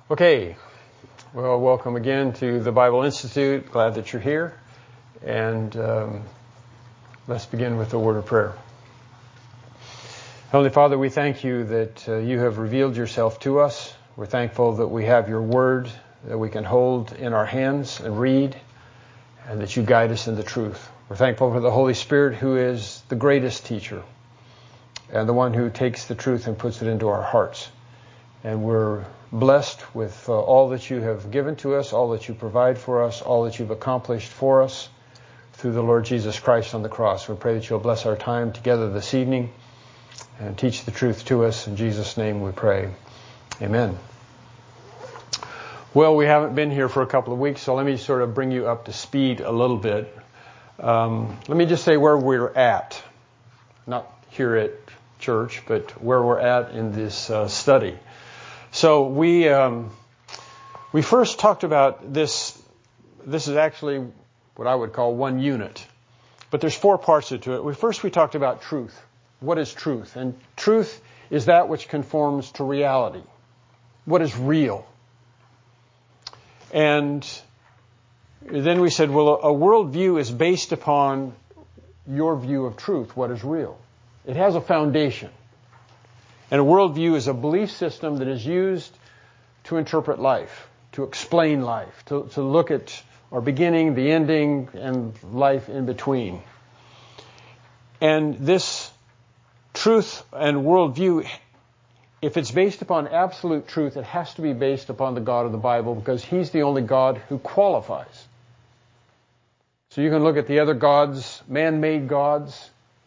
Okay, well, welcome again to the Bible Institute. Glad that you're here. And let's begin with a word of prayer. Heavenly Father, we thank you that you have revealed yourself to us. We're thankful that we have your word that we can hold in our hands and read, and that you guide us in the truth. We're thankful for the Holy Spirit, who is the greatest teacher and the one who takes the truth and puts it into our hearts. And we're blessed with all that you have given to us, all that you provide for us, all that you've accomplished for us through the Lord Jesus Christ on the cross. We pray that you'll bless our time together this evening and teach the truth to us. In Jesus' name we pray. Amen. Well, we haven't been here for a couple of weeks, so let me sort of bring you up to speed a little bit. Let me just say where we're at. Not here at church, but where we're at in this study. So we first talked about this. This is actually what I would call one unit, but there's four parts to it. First we talked about truth. What is truth? And truth is that which conforms to reality. What is real? And then we said, well, a worldview is based upon your view of truth. What is real? It has a foundation. And a worldview is a belief system that is used to interpret life, to explain life, to look at our beginning, the ending, and life in between. And this truth and worldview, if it's based upon absolute truth, it has to be based upon the God of the Bible, because He's the only God who qualifies. So you can look at the other gods, man-made gods,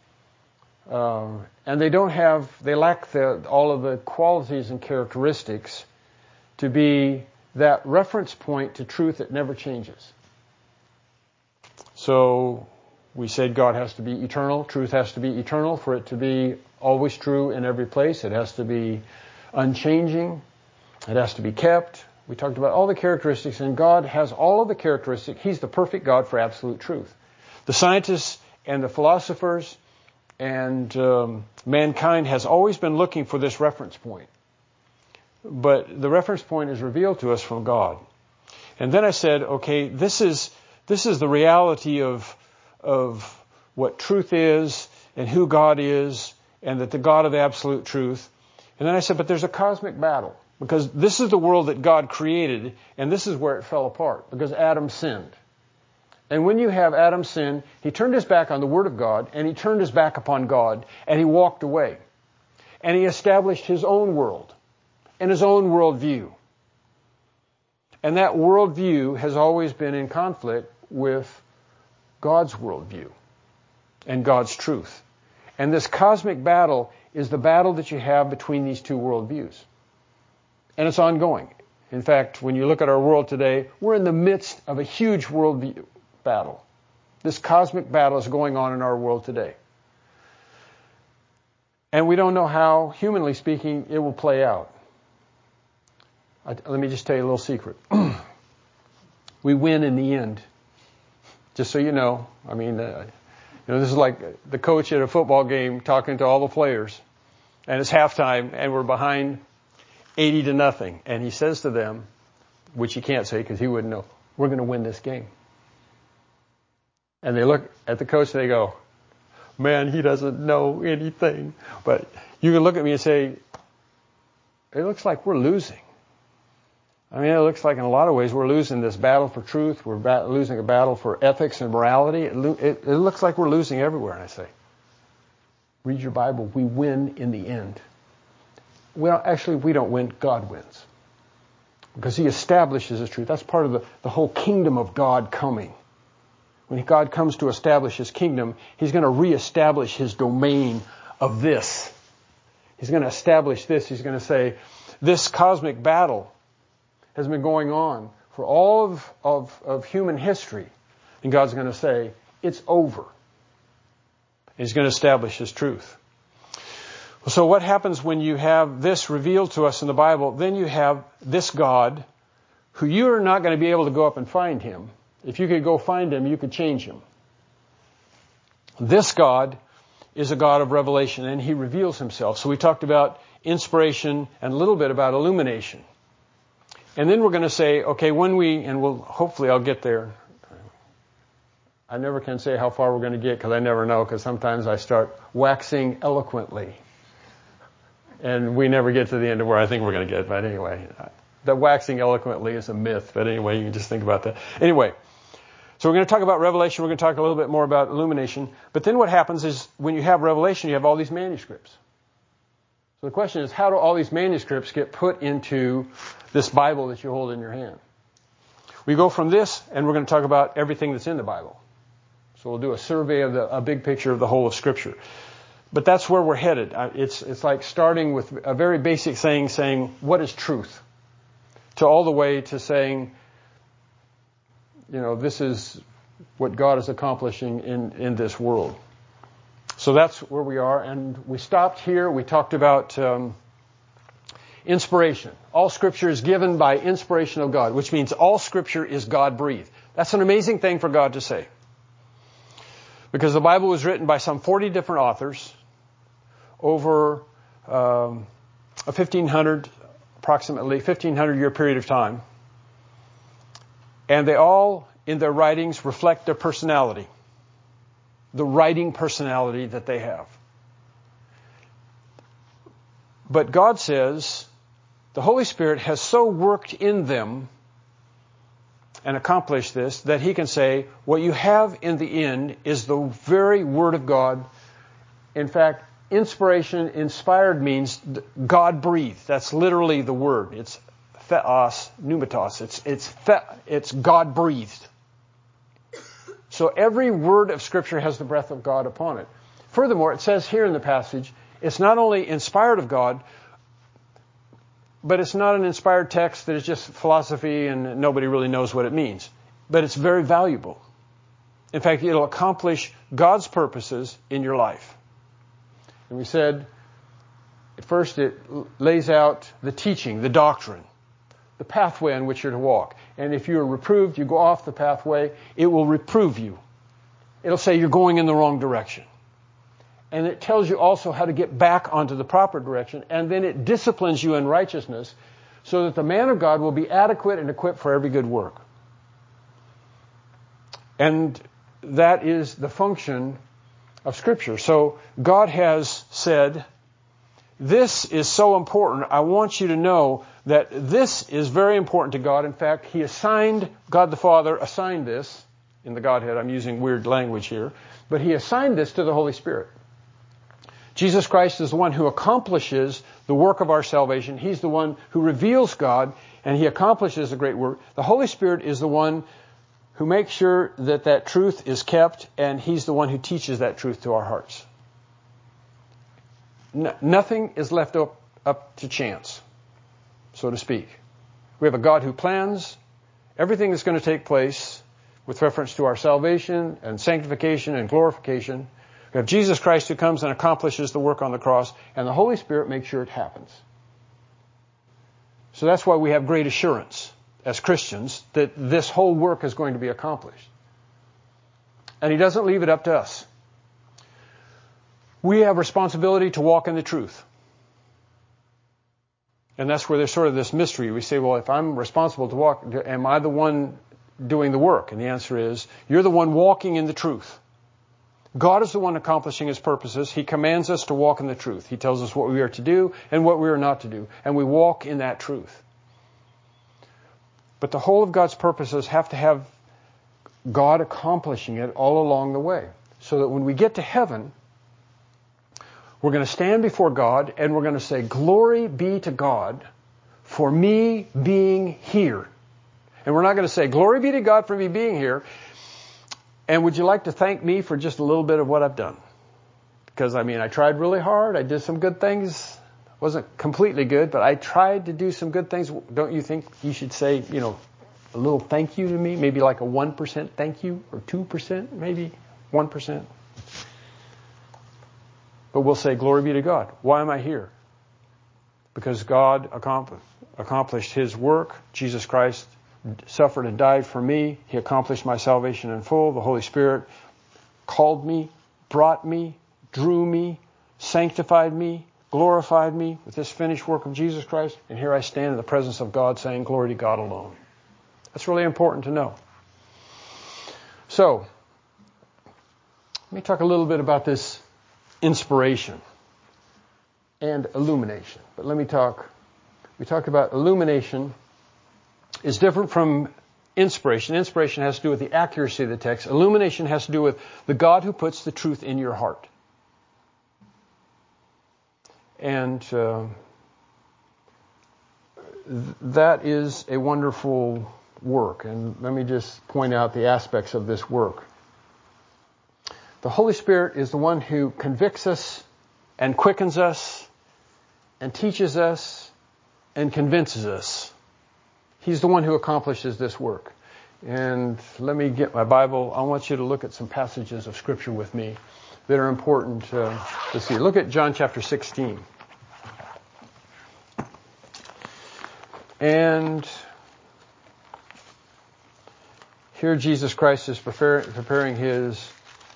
and they lack all of the qualities and characteristics to be that reference point to truth that never changes. So we said God has to be eternal, truth has to be eternal for it to be always true in every place. It has to be unchanging. It has to be kept. We talked about all the characteristics, and God has all of the characteristics. He's the perfect God for absolute truth. The scientists and the philosophers and mankind has always been looking for this reference point. But the reference point is revealed to us from God. And then I said, okay, this is the reality of what truth is and who God is, and that the God of absolute truth. And then I said, but there's a cosmic battle, because this is the world that God created, and this is where it fell apart, because Adam sinned. And when you have Adam sin, he turned his back on the Word of God, and he turned his back upon God, and he walked away. And he established his own world and his own worldview. And that worldview has always been in conflict with God's worldview and God's truth. And this cosmic battle is the battle that you have between these two worldviews. And it's ongoing. In fact, when you look at our world today, we're in the midst of a huge worldview battle. This cosmic battle is going on in our world today. And we don't know how, humanly speaking, it will play out. Let me just tell you a little secret. We win in the end. Just so you know. I mean, this is like the coach at a football game talking to all the players. And it's halftime, and we're behind 80-0. And he says to them, which he can't say because he wouldn't know, we're going to win this game. And they look at the coach and they go, man, he doesn't know anything. But you can look at me and say, it looks like we're losing. I mean, it looks like in a lot of ways we're losing this battle for truth. We're losing a battle for ethics and morality. It looks like we're losing everywhere. And I say, read your Bible. We win in the end. Well, actually, we don't win. God wins. Because He establishes His truth. That's part of the whole kingdom of God coming. When God comes to establish His kingdom, He's going to reestablish His domain of this. He's going to establish this. He's going to say, this cosmic battle has been going on for all of human history. And God's going to say, it's over. He's going to establish His truth. So what happens when you have this revealed to us in the Bible? Then you have this God, who you are not going to be able to go up and find Him. If you could go find Him, you could change Him. This God is a God of revelation, and He reveals Himself. So we talked about inspiration and a little bit about illumination. And then we're going to say, okay, hopefully I'll get there. I never can say how far we're going to get because I never know, because sometimes I start waxing eloquently. And we never get to the end of where I think we're going to get. But anyway, the waxing eloquently is a myth. But anyway, you can just think about that. Anyway, so we're going to talk about Revelation. We're going to talk a little bit more about illumination. But then what happens is when you have Revelation, you have all these manuscripts. So the question is, how do all these manuscripts get put into this Bible that you hold in your hand? We go from this, and we're going to talk about everything that's in the Bible. So we'll do a survey of a big picture of the whole of Scripture. But that's where we're headed. It's like starting with a very basic thing, saying, what is truth? To all the way to saying, this is what God is accomplishing in this world. So that's where we are. And we stopped here. We talked about inspiration. All Scripture is given by inspiration of God, which means all Scripture is God-breathed. That's an amazing thing for God to say. Because the Bible was written by some 40 different authors over a approximately 1,500-year period of time. And they all, in their writings, reflect their personality. The writing personality that they have. But God says the Holy Spirit has so worked in them and accomplished this that He can say, what you have in the end is the very Word of God. In fact, inspiration, inspired means God breathed. That's literally the word. It's theos, pneumatos. It's God breathed. So every word of Scripture has the breath of God upon it. Furthermore, it says here in the passage, it's not only inspired of God, but it's not an inspired text that is just philosophy and nobody really knows what it means. But it's very valuable. In fact, it'll accomplish God's purposes in your life. And we said, at first it lays out the teaching, the doctrine, the pathway on which you're to walk. And if you're reproved, you go off the pathway, it will reprove you. It'll say you're going in the wrong direction. And it tells you also how to get back onto the proper direction. And then it disciplines you in righteousness so that the man of God will be adequate and equipped for every good work. And that is the function of Scripture. So God has said, this is so important. I want you to know that this is very important to God. In fact, God the Father assigned this in the Godhead. I'm using weird language here. But He assigned this to the Holy Spirit. Jesus Christ is the one who accomplishes the work of our salvation. He's the one who reveals God, and He accomplishes the great work. The Holy Spirit is the one who makes sure that truth is kept, and He's the one who teaches that truth to our hearts. Nothing is left up to chance, so to speak. We have a God who plans everything that's going to take place with reference to our salvation and sanctification and glorification. We have Jesus Christ who comes and accomplishes the work on the cross, and the Holy Spirit makes sure it happens. So that's why we have great assurance as Christians that this whole work is going to be accomplished. And He doesn't leave it up to us. We have responsibility to walk in the truth. And that's where there's sort of this mystery. We say, well, if I'm responsible to walk, am I the one doing the work? And the answer is, you're the one walking in the truth. God is the one accomplishing His purposes. He commands us to walk in the truth. He tells us what we are to do and what we are not to do. And we walk in that truth. But the whole of God's purposes have to have God accomplishing it all along the way. So that when we get to heaven, we're going to stand before God and we're going to say, glory be to God for me being here. And we're not going to say, glory be to God for me being here. And would you like to thank me for just a little bit of what I've done? Because, I tried really hard. I did some good things. Wasn't completely good, but I tried to do some good things. Don't you think you should say, a little thank you to me? Maybe like a 1% thank you or 2%, maybe 1%. But we'll say, glory be to God. Why am I here? Because God accomplished His work. Jesus Christ suffered and died for me. He accomplished my salvation in full. The Holy Spirit called me, brought me, drew me, sanctified me, glorified me with this finished work of Jesus Christ, and here I stand in the presence of God saying, glory to God alone. That's really important to know. So, let me talk a little bit about this inspiration and illumination. But we talked about illumination is different from inspiration. Inspiration has to do with the accuracy of the text. Illumination has to do with the God who puts the truth in your heart. And that is a wonderful work. And let me just point out the aspects of this work. The Holy Spirit is the one who convicts us and quickens us and teaches us and convinces us. He's the one who accomplishes this work. And let me get my Bible. I want you to look at some passages of Scripture with me that are important to see. Look at John chapter 16. And here Jesus Christ is preparing His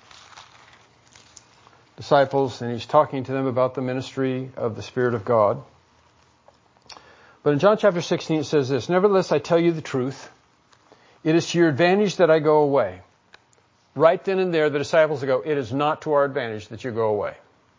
disciples, and He's talking to them about the ministry of the Spirit of God. But in John chapter 16 it says this, nevertheless I tell you the truth, it is to your advantage that I go away. Right then and there the disciples go, it is not to our advantage that you go away.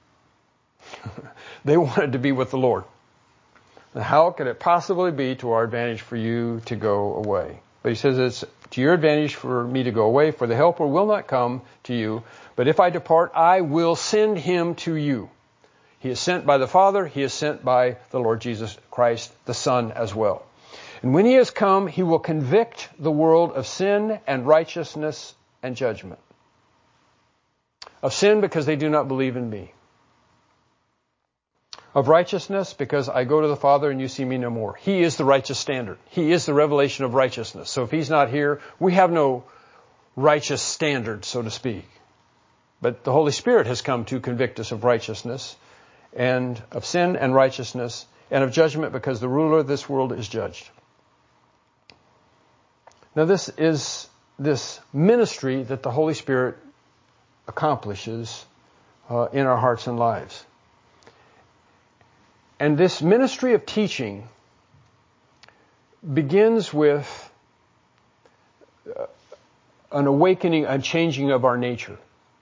They wanted to be with the Lord. Now, how could it possibly be to our advantage for you to go away? But He says it's to your advantage for me to go away, for the Helper will not come to you, but if I depart, I will send Him to you. He is sent by the Father, He is sent by the Lord Jesus Christ, the Son as well. And when He has come, He will convict the world of sin and righteousness and judgment. Of sin because they do not believe in me. Of righteousness because I go to the Father and you see me no more. He is the righteous standard. He is the revelation of righteousness. So if He's not here, we have no righteous standard, so to speak. But the Holy Spirit has come to convict us of righteousness and of sin and righteousness and of judgment because the ruler of this world is judged. Now this is this ministry that the Holy Spirit accomplishes in our hearts and lives. And this ministry of teaching begins with an awakening, a changing of our nature.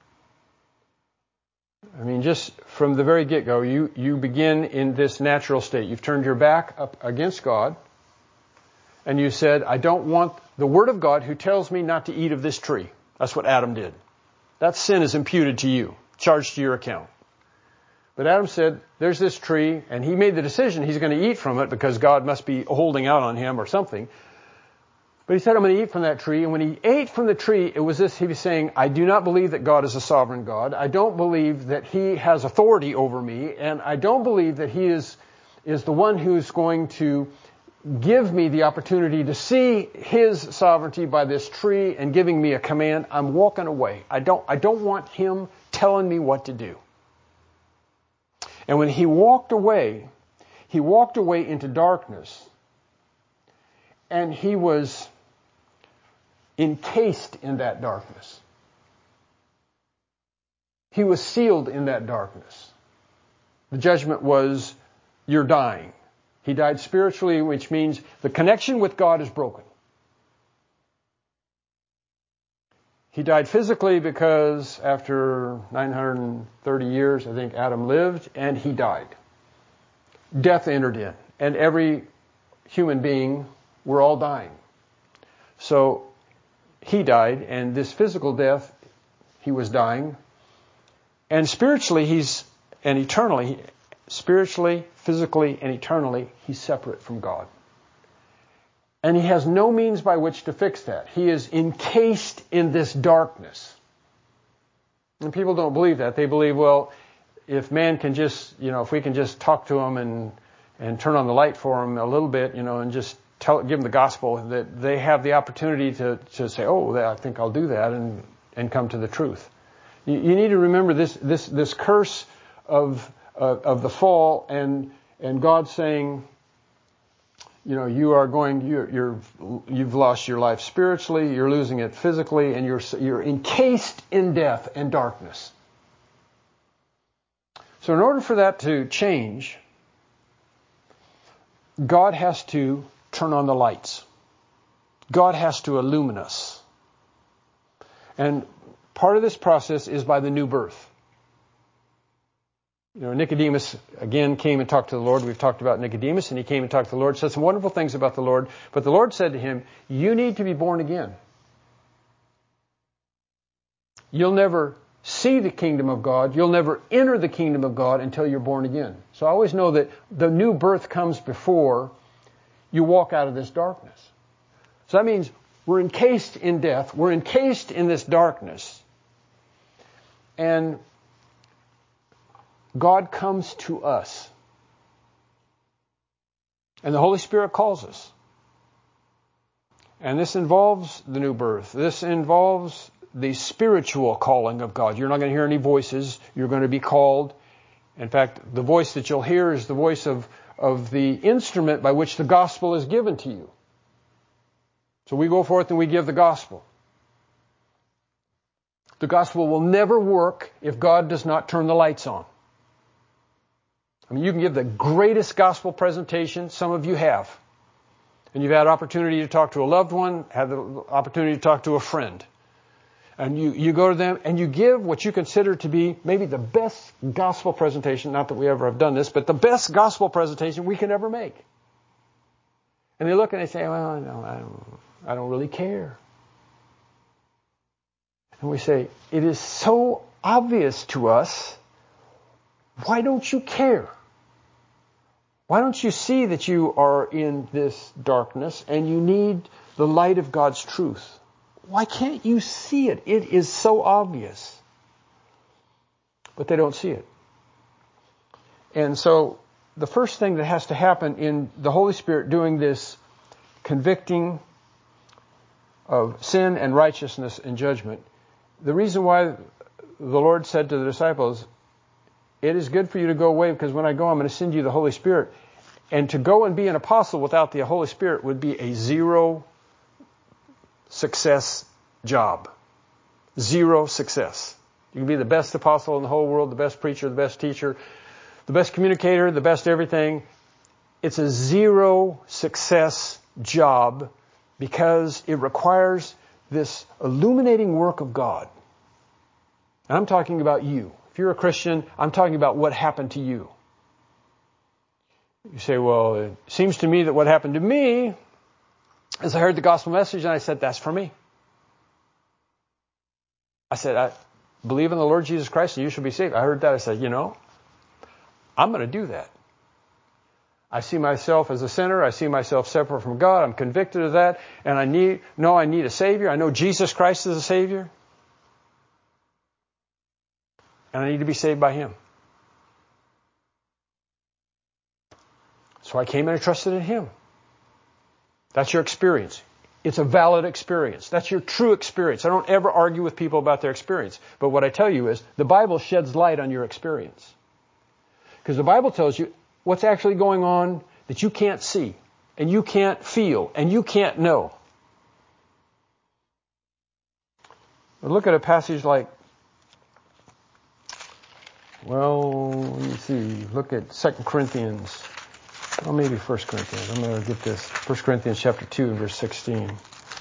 I mean, just from the very get-go, you begin in this natural state. You've turned your back up against God, and you said, I don't want the Word of God who tells me not to eat of this tree. That's what Adam did. That sin is imputed to you, charged to your account. But Adam said, there's this tree, and he made the decision he's going to eat from it because God must be holding out on him or something. But he said, I'm going to eat from that tree. And when he ate from the tree, it was this, he was saying, I do not believe that God is a sovereign God. I don't believe that He has authority over me. And I don't believe that He is the one who's going to give me the opportunity to see His sovereignty by this tree and giving me a command. I'm walking away. I don't want Him telling me what to do. And when he walked away into darkness, and he was encased in that darkness. He was sealed in that darkness. The judgment was, you're dying. He died spiritually, which means the connection with God is broken. He died physically because after 930 years, I think Adam lived, and he died. Death entered in, and every human being, we're all dying. So he died, and this physical death, he was dying. And spiritually, spiritually, physically, and eternally, he's separate from God. And he has no means by which to fix that. He is encased in this darkness. And people don't believe that. They believe, well, if man can just, if we can just talk to him and turn on the light for him a little bit, and just give them the gospel, that they have the opportunity to say, oh, I think I'll do that and come to the truth. You need to remember this curse of the fall and God saying, you've lost your life spiritually, you're losing it physically, and you're encased in death and darkness. So in order for that to change, God has to turn on the lights. God has to illumine us. And part of this process is by the new birth. You know, Nicodemus, again, came and talked to the Lord. We've talked about Nicodemus, and he came and talked to the Lord, said some wonderful things about the Lord. But the Lord said to him, you need to be born again. You'll never see the kingdom of God. You'll never enter the kingdom of God until you're born again. So I always know that the new birth comes before you walk out of this darkness. So that means we're encased in death. We're encased in this darkness. And God comes to us. And the Holy Spirit calls us. And this involves the new birth. This involves the spiritual calling of God. You're not going to hear any voices. You're going to be called. In fact, the voice that you'll hear is the voice of the instrument by which the gospel is given to you. So we go forth and we give the gospel. The gospel will never work if God does not turn the lights on. I mean, you can give the greatest gospel presentation, some of you have. And you've had opportunity to talk to a loved one, had the opportunity to talk to a friend. And you go to them and you give what you consider to be maybe the best gospel presentation, not that we ever have done this, but the best gospel presentation we can ever make. And they look and they say, well, no, I don't really care. And we say, it is so obvious to us. Why don't you care? Why don't you see that you are in this darkness and you need the light of God's truth? Why can't you see it? It is so obvious. But they don't see it. And so the first thing that has to happen in the Holy Spirit doing this convicting of sin and righteousness and judgment, the reason why the Lord said to the disciples, it is good for you to go away because when I go, I'm going to send you the Holy Spirit. And to go and be an apostle without the Holy Spirit would be a zero success job. Zero success. You can be the best apostle in the whole world, the best preacher, the best teacher, the best communicator, the best everything. It's a zero success job because it requires this illuminating work of God. And I'm talking about you. If you're a Christian, I'm talking about what happened to you. You say, well, it seems to me that what happened to me is I heard the gospel message and I said, that's for me. I said, I believe in the Lord Jesus Christ and you shall be saved. I heard that. I said, I'm going to do that. I see myself as a sinner. I see myself separate from God. I'm convicted of that. And I need a Savior. I know Jesus Christ is a Savior. And I need to be saved by Him. So I came and I trusted in Him. That's your experience. It's a valid experience. That's your true experience. I don't ever argue with people about their experience. But what I tell you is the Bible sheds light on your experience. Because the Bible tells you what's actually going on that you can't see and you can't feel and you can't know. But look at a passage like, let me see. Look at 2 Corinthians. Well, maybe 1 Corinthians. I'm going to get this. 1 Corinthians chapter 2 and verse 16.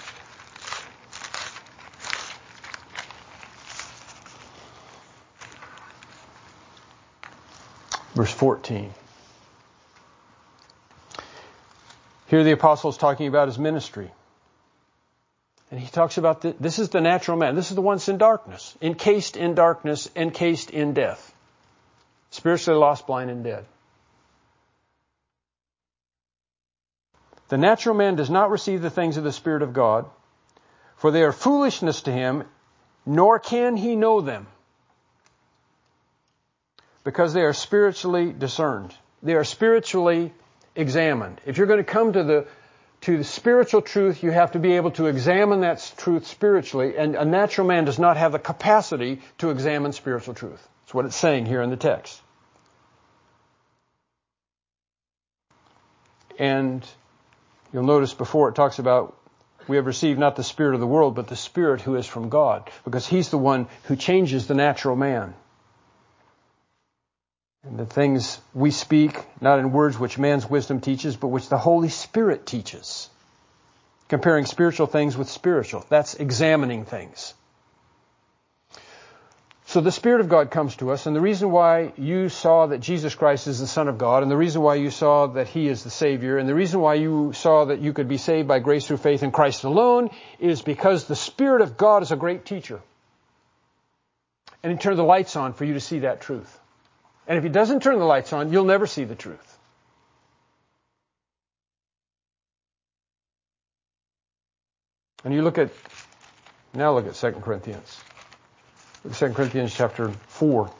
Verse 14. Here the apostle is talking about his ministry. And he talks about this is the natural man. This is the one that's in darkness. Encased in darkness, encased in death. Spiritually lost, blind, and dead. The natural man does not receive the things of the Spirit of God, for they are foolishness to him, nor can he know them, because they are spiritually discerned. They are spiritually examined. If you're going to come to the spiritual truth, you have to be able to examine that truth spiritually, and a natural man does not have the capacity to examine spiritual truth. That's what it's saying here in the text. And you'll notice before it talks about we have received not the spirit of the world, but the Spirit who is from God, because He's the one who changes the natural man. And the things we speak, not in words which man's wisdom teaches, but which the Holy Spirit teaches. Comparing spiritual things with spiritual. That's examining things. So the Spirit of God comes to us, and the reason why you saw that Jesus Christ is the Son of God, and the reason why you saw that He is the Savior, and the reason why you saw that you could be saved by grace through faith in Christ alone, is because the Spirit of God is a great teacher. And He turned the lights on for you to see that truth. And if He doesn't turn the lights on, you'll never see the truth. And you look at 2 Corinthians. 2 Corinthians chapter 4.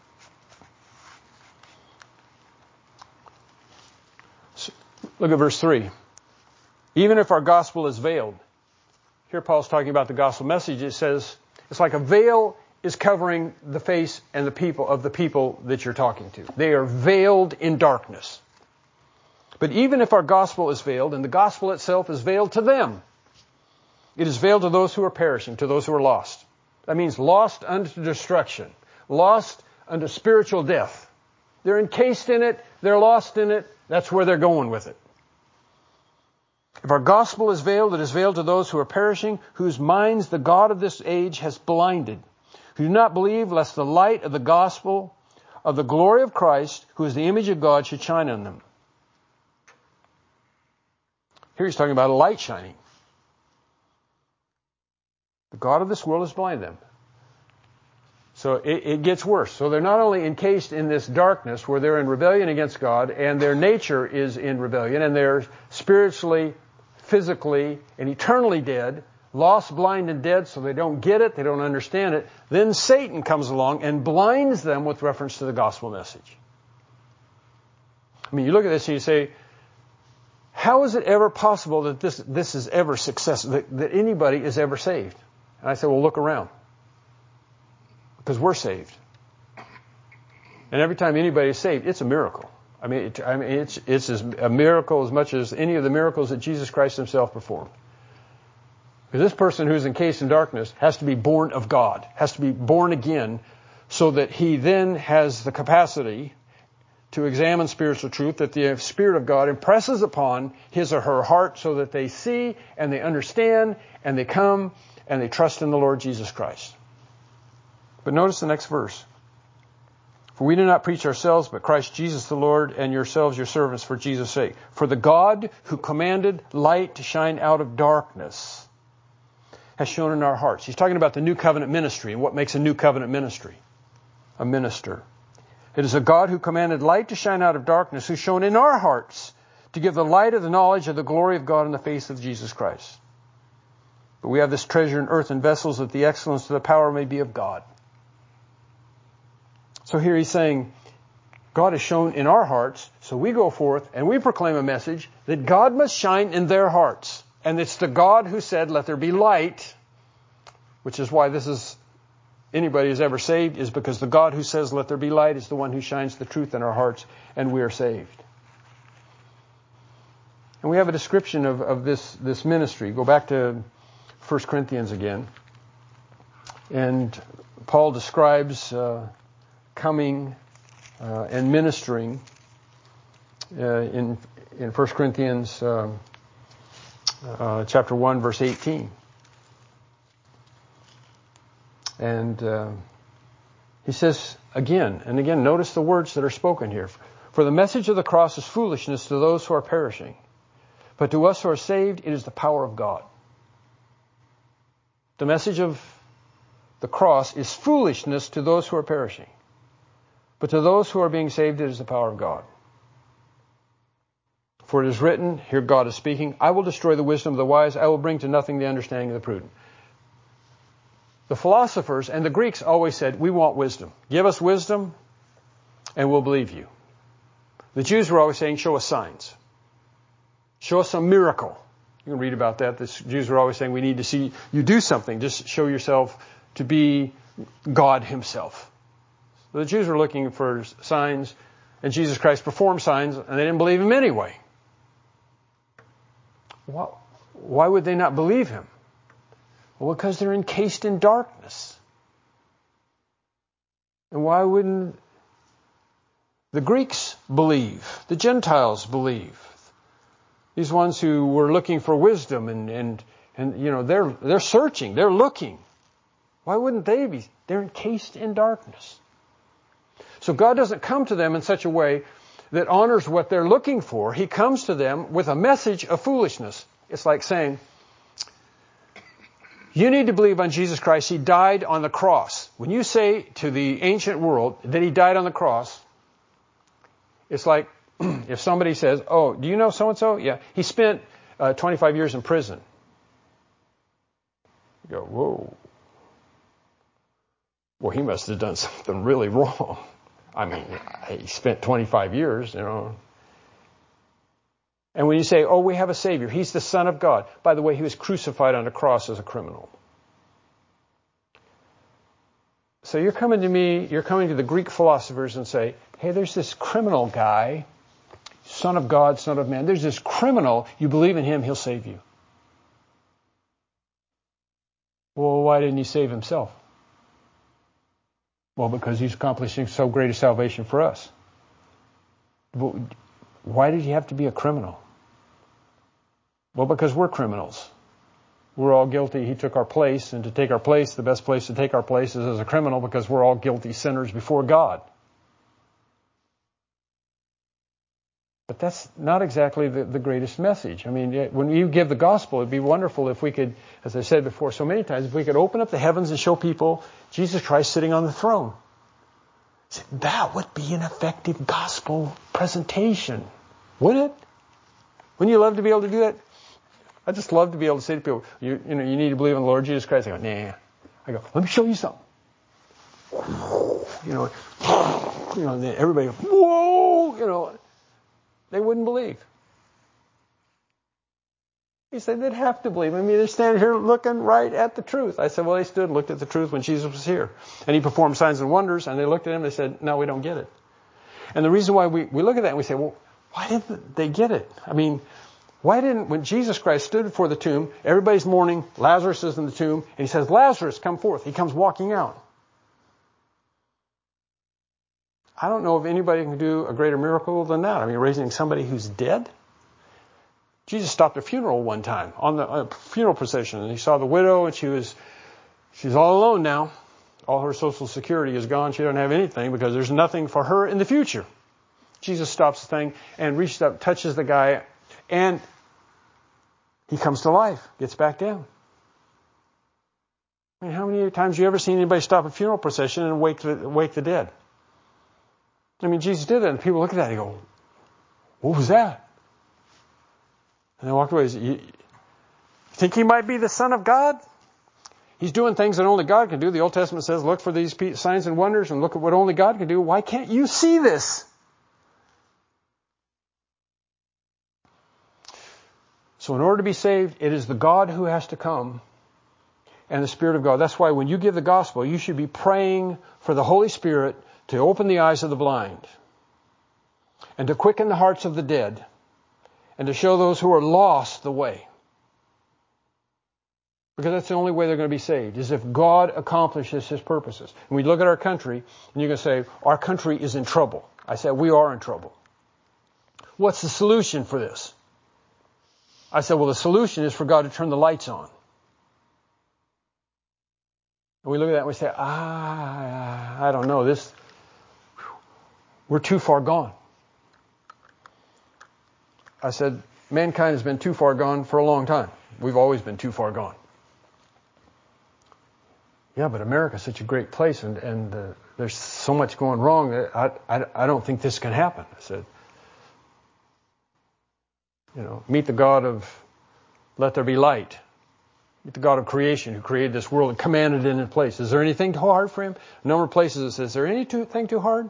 Look at verse 3. Even if our gospel is veiled. Here Paul's talking about the gospel message. It says, it's like a veil is covering the face and the people that you're talking to. They are veiled in darkness. But even if our gospel is veiled, and the gospel itself is veiled to them, it is veiled to those who are perishing, to those who are lost. That means lost unto destruction, lost unto spiritual death. They're encased in it, they're lost in it, that's where they're going with it. If our gospel is veiled, it is veiled to those who are perishing, whose minds the God of this age has blinded, who do not believe lest the light of the gospel of the glory of Christ, who is the image of God, should shine on them. Here he's talking about a light shining. The God of this world has blinded them. So it gets worse. So they're not only encased in this darkness where they're in rebellion against God and their nature is in rebellion and they're spiritually, physically, and eternally dead, lost, blind, and dead, so they don't get it, they don't understand it. Then Satan comes along and blinds them with reference to the gospel message. I mean, you look at this and you say, how is it ever possible that this is ever successful, that anybody is ever saved? And I say, well, look around. Because we're saved. And every time anybody is saved, it's a miracle. It's as a miracle as much as any of the miracles that Jesus Christ Himself performed. Because this person who's encased in darkness has to be born of God, has to be born again, so that he then has the capacity to examine spiritual truth that the Spirit of God impresses upon his or her heart so that they see and they understand and they come and they trust in the Lord Jesus Christ. But notice the next verse. For we do not preach ourselves, but Christ Jesus the Lord, and yourselves your servants for Jesus' sake. For the God who commanded light to shine out of darkness has shone in our hearts. He's talking about the new covenant ministry and what makes a new covenant ministry. A minister. It is a God who commanded light to shine out of darkness, who shone in our hearts to give the light of the knowledge of the glory of God in the face of Jesus Christ. But we have this treasure in earthen vessels, that the excellence of the power may be of God. So here he's saying, God has shone in our hearts, so we go forth and we proclaim a message that God must shine in their hearts. And it's the God who said, let there be light, which is why anybody who's ever saved is because the God who says, let there be light, is the one who shines the truth in our hearts, and we are saved. And we have a description of this ministry. Go back to 1 Corinthians again. And Paul describes coming and ministering in 1 Corinthians chapter 1, verse 18. And he says again and again, notice the words that are spoken here. For the message of the cross is foolishness to those who are perishing, but to us who are saved, it is the power of God. The message of the cross is foolishness to those who are perishing, but to those who are being saved, it is the power of God. For it is written, here God is speaking, I will destroy the wisdom of the wise, I will bring to nothing the understanding of the prudent. The philosophers and the Greeks always said, we want wisdom. Give us wisdom and we'll believe you. The Jews were always saying, show us signs. Show us some miracle. You can read about that. The Jews were always saying, we need to see you do something. Just show yourself to be God Himself. So the Jews were looking for signs, and Jesus Christ performed signs, and they didn't believe Him anyway. Why would they not believe Him? Well, because they're encased in darkness. And why wouldn't The Greeks believe. The Gentiles believe. These ones who were looking for wisdom and they're searching, they're looking. Why wouldn't they be? They're encased in darkness. So God doesn't come to them in such a way that honors what they're looking for. He comes to them with a message of foolishness. It's like saying, you need to believe on Jesus Christ. He died on the cross. When you say to the ancient world that He died on the cross, it's like if somebody says, oh, do you know so-and-so? Yeah, he spent 25 years in prison. You go, whoa. Well, he must have done something really wrong. I mean, he spent 25 years, And when you say, oh, we have a Savior, He's the Son of God. By the way, He was crucified on a cross as a criminal. So you're coming to the Greek philosophers and say, hey, there's this criminal guy, Son of God, Son of Man. There's this criminal. You believe in Him, He'll save you. Well, why didn't He save Himself? Well, because He's accomplishing so great a salvation for us. Why did He have to be a criminal? Well, because we're criminals. We're all guilty. He took our place, and to take our place, the best place to take our place is as a criminal because we're all guilty sinners before God. But that's not exactly the greatest message. I mean, when you give the gospel, it'd be wonderful if we could, as I said before so many times, if we could open up the heavens and show people Jesus Christ sitting on the throne. That would be an effective gospel presentation, wouldn't it? Wouldn't you love to be able to do that? I just love to be able to say to people, you need to believe in the Lord Jesus Christ. I go, nah. I go, let me show you something. And then everybody goes, whoa, they wouldn't believe. He said they'd have to believe. I mean, they're standing here looking right at the truth. I said, well, they stood and looked at the truth when Jesus was here. And He performed signs and wonders, and they looked at Him and they said, no, we don't get it. And the reason why we look at that and we say, well, why didn't they get it? I mean, when Jesus Christ stood before the tomb, everybody's mourning, Lazarus is in the tomb, and He says, Lazarus, come forth. He comes walking out. I don't know if anybody can do a greater miracle than that. I mean, raising somebody who's dead. Jesus stopped a funeral one time on the funeral procession, and He saw the widow, and she's all alone now. All her Social Security is gone. She doesn't have anything because there's nothing for her in the future. Jesus stops the thing and reaches up, touches the guy, and he comes to life, gets back down. I mean, how many times have you ever seen anybody stop a funeral procession and wake the dead? I mean, Jesus did that, and people look at that and go, what was that? And they walked away. You think He might be the Son of God? He's doing things that only God can do. The Old Testament says, look for these signs and wonders and look at what only God can do. Why can't you see this? So in order to be saved, it is the God who has to come and the Spirit of God. That's why when you give the gospel, you should be praying for the Holy Spirit to open the eyes of the blind and to quicken the hearts of the dead and to show those who are lost the way. Because that's the only way they're going to be saved, is if God accomplishes His purposes. And we look at our country, and you can say, our country is in trouble. I said, we are in trouble. What's the solution for this? I said, well, the solution is for God to turn the lights on. And we look at that and we say, I don't know, we're too far gone. I said, mankind has been too far gone for a long time. We've always been too far gone. Yeah, but America's such a great place and there's so much going wrong that I don't think this can happen. I said, meet the God of let there be light. Meet the God of creation who created this world and commanded it into place. Is there anything too hard for Him? A number of places it says, is there anything too hard?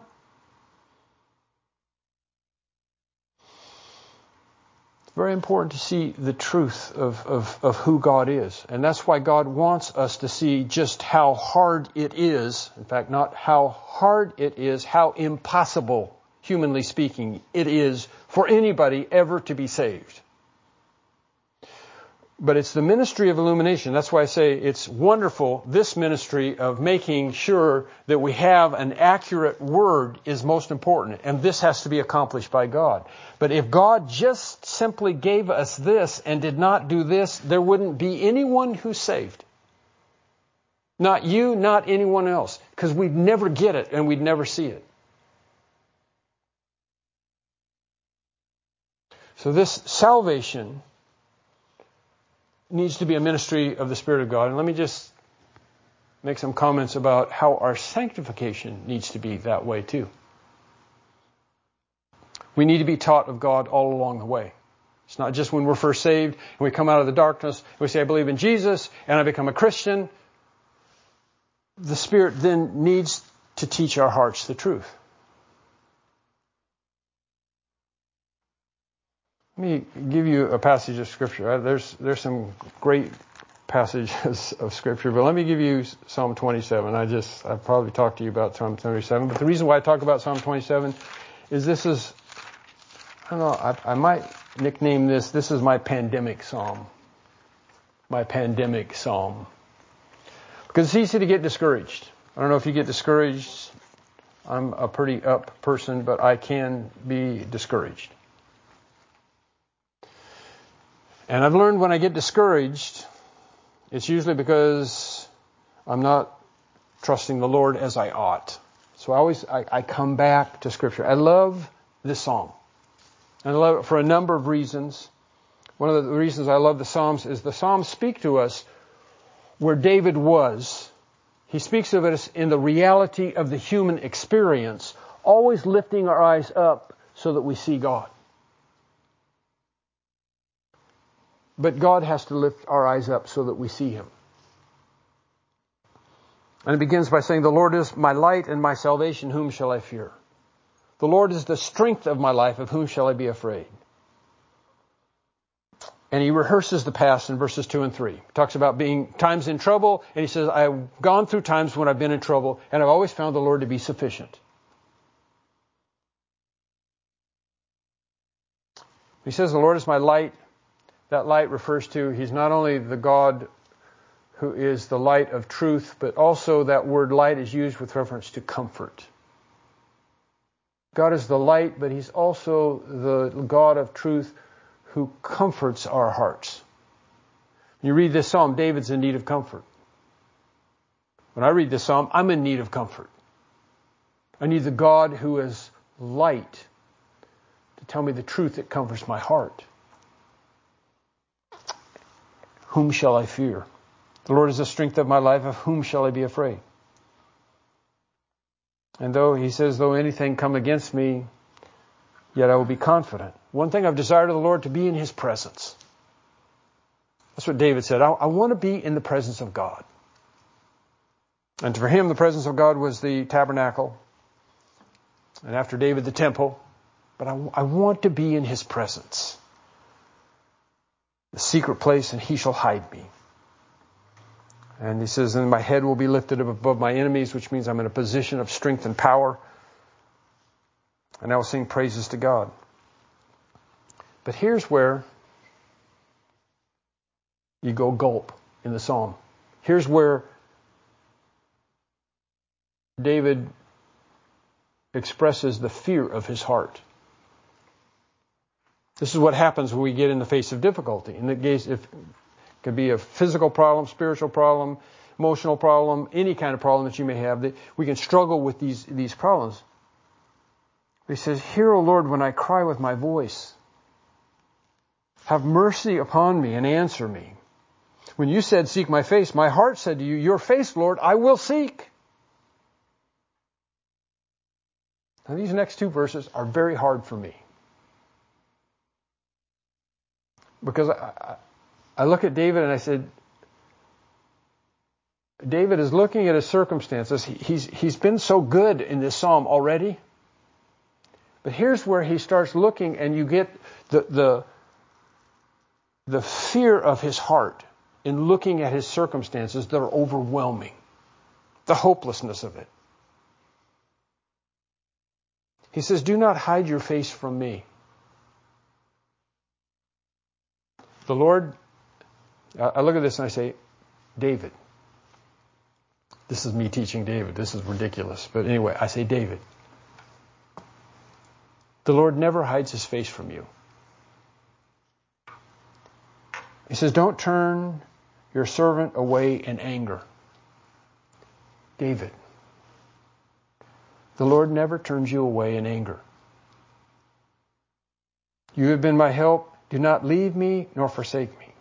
It's very important to see the truth of who God is. And that's why God wants us to see just how hard it is. In fact, not how hard it is, how impossible, humanly speaking, it is for anybody ever to be saved. But it's the ministry of illumination. That's why I say it's wonderful. This ministry of making sure that we have an accurate word is most important. And this has to be accomplished by God. But if God just simply gave us this and did not do this, there wouldn't be anyone who's saved. Not you, not anyone else. Because we'd never get it and we'd never see it. So this salvation needs to be a ministry of the Spirit of God. And let me just make some comments about how our sanctification needs to be that way too. We need to be taught of God all along the way. It's not just when we're first saved and we come out of the darkness and we say, I believe in Jesus and I become a Christian. The Spirit then needs to teach our hearts the truth. Let me give you a passage of Scripture. There's some great passages of Scripture, but let me give you Psalm 27. I've probably talked to you about Psalm 27, but the reason why I talk about Psalm 27 is I might nickname this is my pandemic psalm. My pandemic psalm. Because it's easy to get discouraged. I don't know if you get discouraged. I'm a pretty up person, but I can be discouraged. And I've learned when I get discouraged, it's usually because I'm not trusting the Lord as I ought. So I come back to Scripture. I love this psalm. And I love it for a number of reasons. One of the reasons I love the Psalms is the Psalms speak to us where David was. He speaks of it in the reality of the human experience, always lifting our eyes up so that we see God. But God has to lift our eyes up so that we see Him. And it begins by saying, the Lord is my light and my salvation, whom shall I fear? The Lord is the strength of my life, of whom shall I be afraid? And he rehearses the past in verses 2 and 3. He talks about being times in trouble, and he says, I've gone through times when I've been in trouble, and I've always found the Lord to be sufficient. He says, the Lord is my light. That light refers to, He's not only the God who is the light of truth, but also that word light is used with reference to comfort. God is the light, but He's also the God of truth who comforts our hearts. When you read this psalm, David's in need of comfort. When I read this psalm, I'm in need of comfort. I need the God who is light to tell me the truth that comforts my heart. Whom shall I fear? The Lord is the strength of my life. Of whom shall I be afraid? And he says, though anything come against me, yet I will be confident. One thing I've desired of the Lord, to be in His presence. That's what David said. I want to be in the presence of God. And for him, the presence of God was the tabernacle. And after David, the temple. But I want to be in His presence. The secret place, and He shall hide me. And he says, then my head will be lifted up above my enemies, which means I'm in a position of strength and power. And I will sing praises to God. But here's where you go gulp in the psalm. Here's where David expresses the fear of his heart. This is what happens when we get in the face of difficulty. In the case, it could be a physical problem, spiritual problem, emotional problem, any kind of problem that you may have, that we can struggle with these problems. He says, hear, O Lord, when I cry with my voice. Have mercy upon me and answer me. When you said, seek my face, my heart said to you, your face, Lord, I will seek. Now, these next two verses are very hard for me. Because I look at David and I said, David is looking at his circumstances. He's been so good in this psalm already. But here's where he starts looking, and you get the fear of his heart in looking at his circumstances that are overwhelming. The hopelessness of it. He says, do not hide your face from me. The Lord I look at this and I say, David. This is me teaching David. This is ridiculous. But anyway, I say, David, the Lord never hides his face from you. He says, don't turn your servant away in anger. David, the Lord never turns you away in anger. You have been my help. Do not leave me nor forsake me.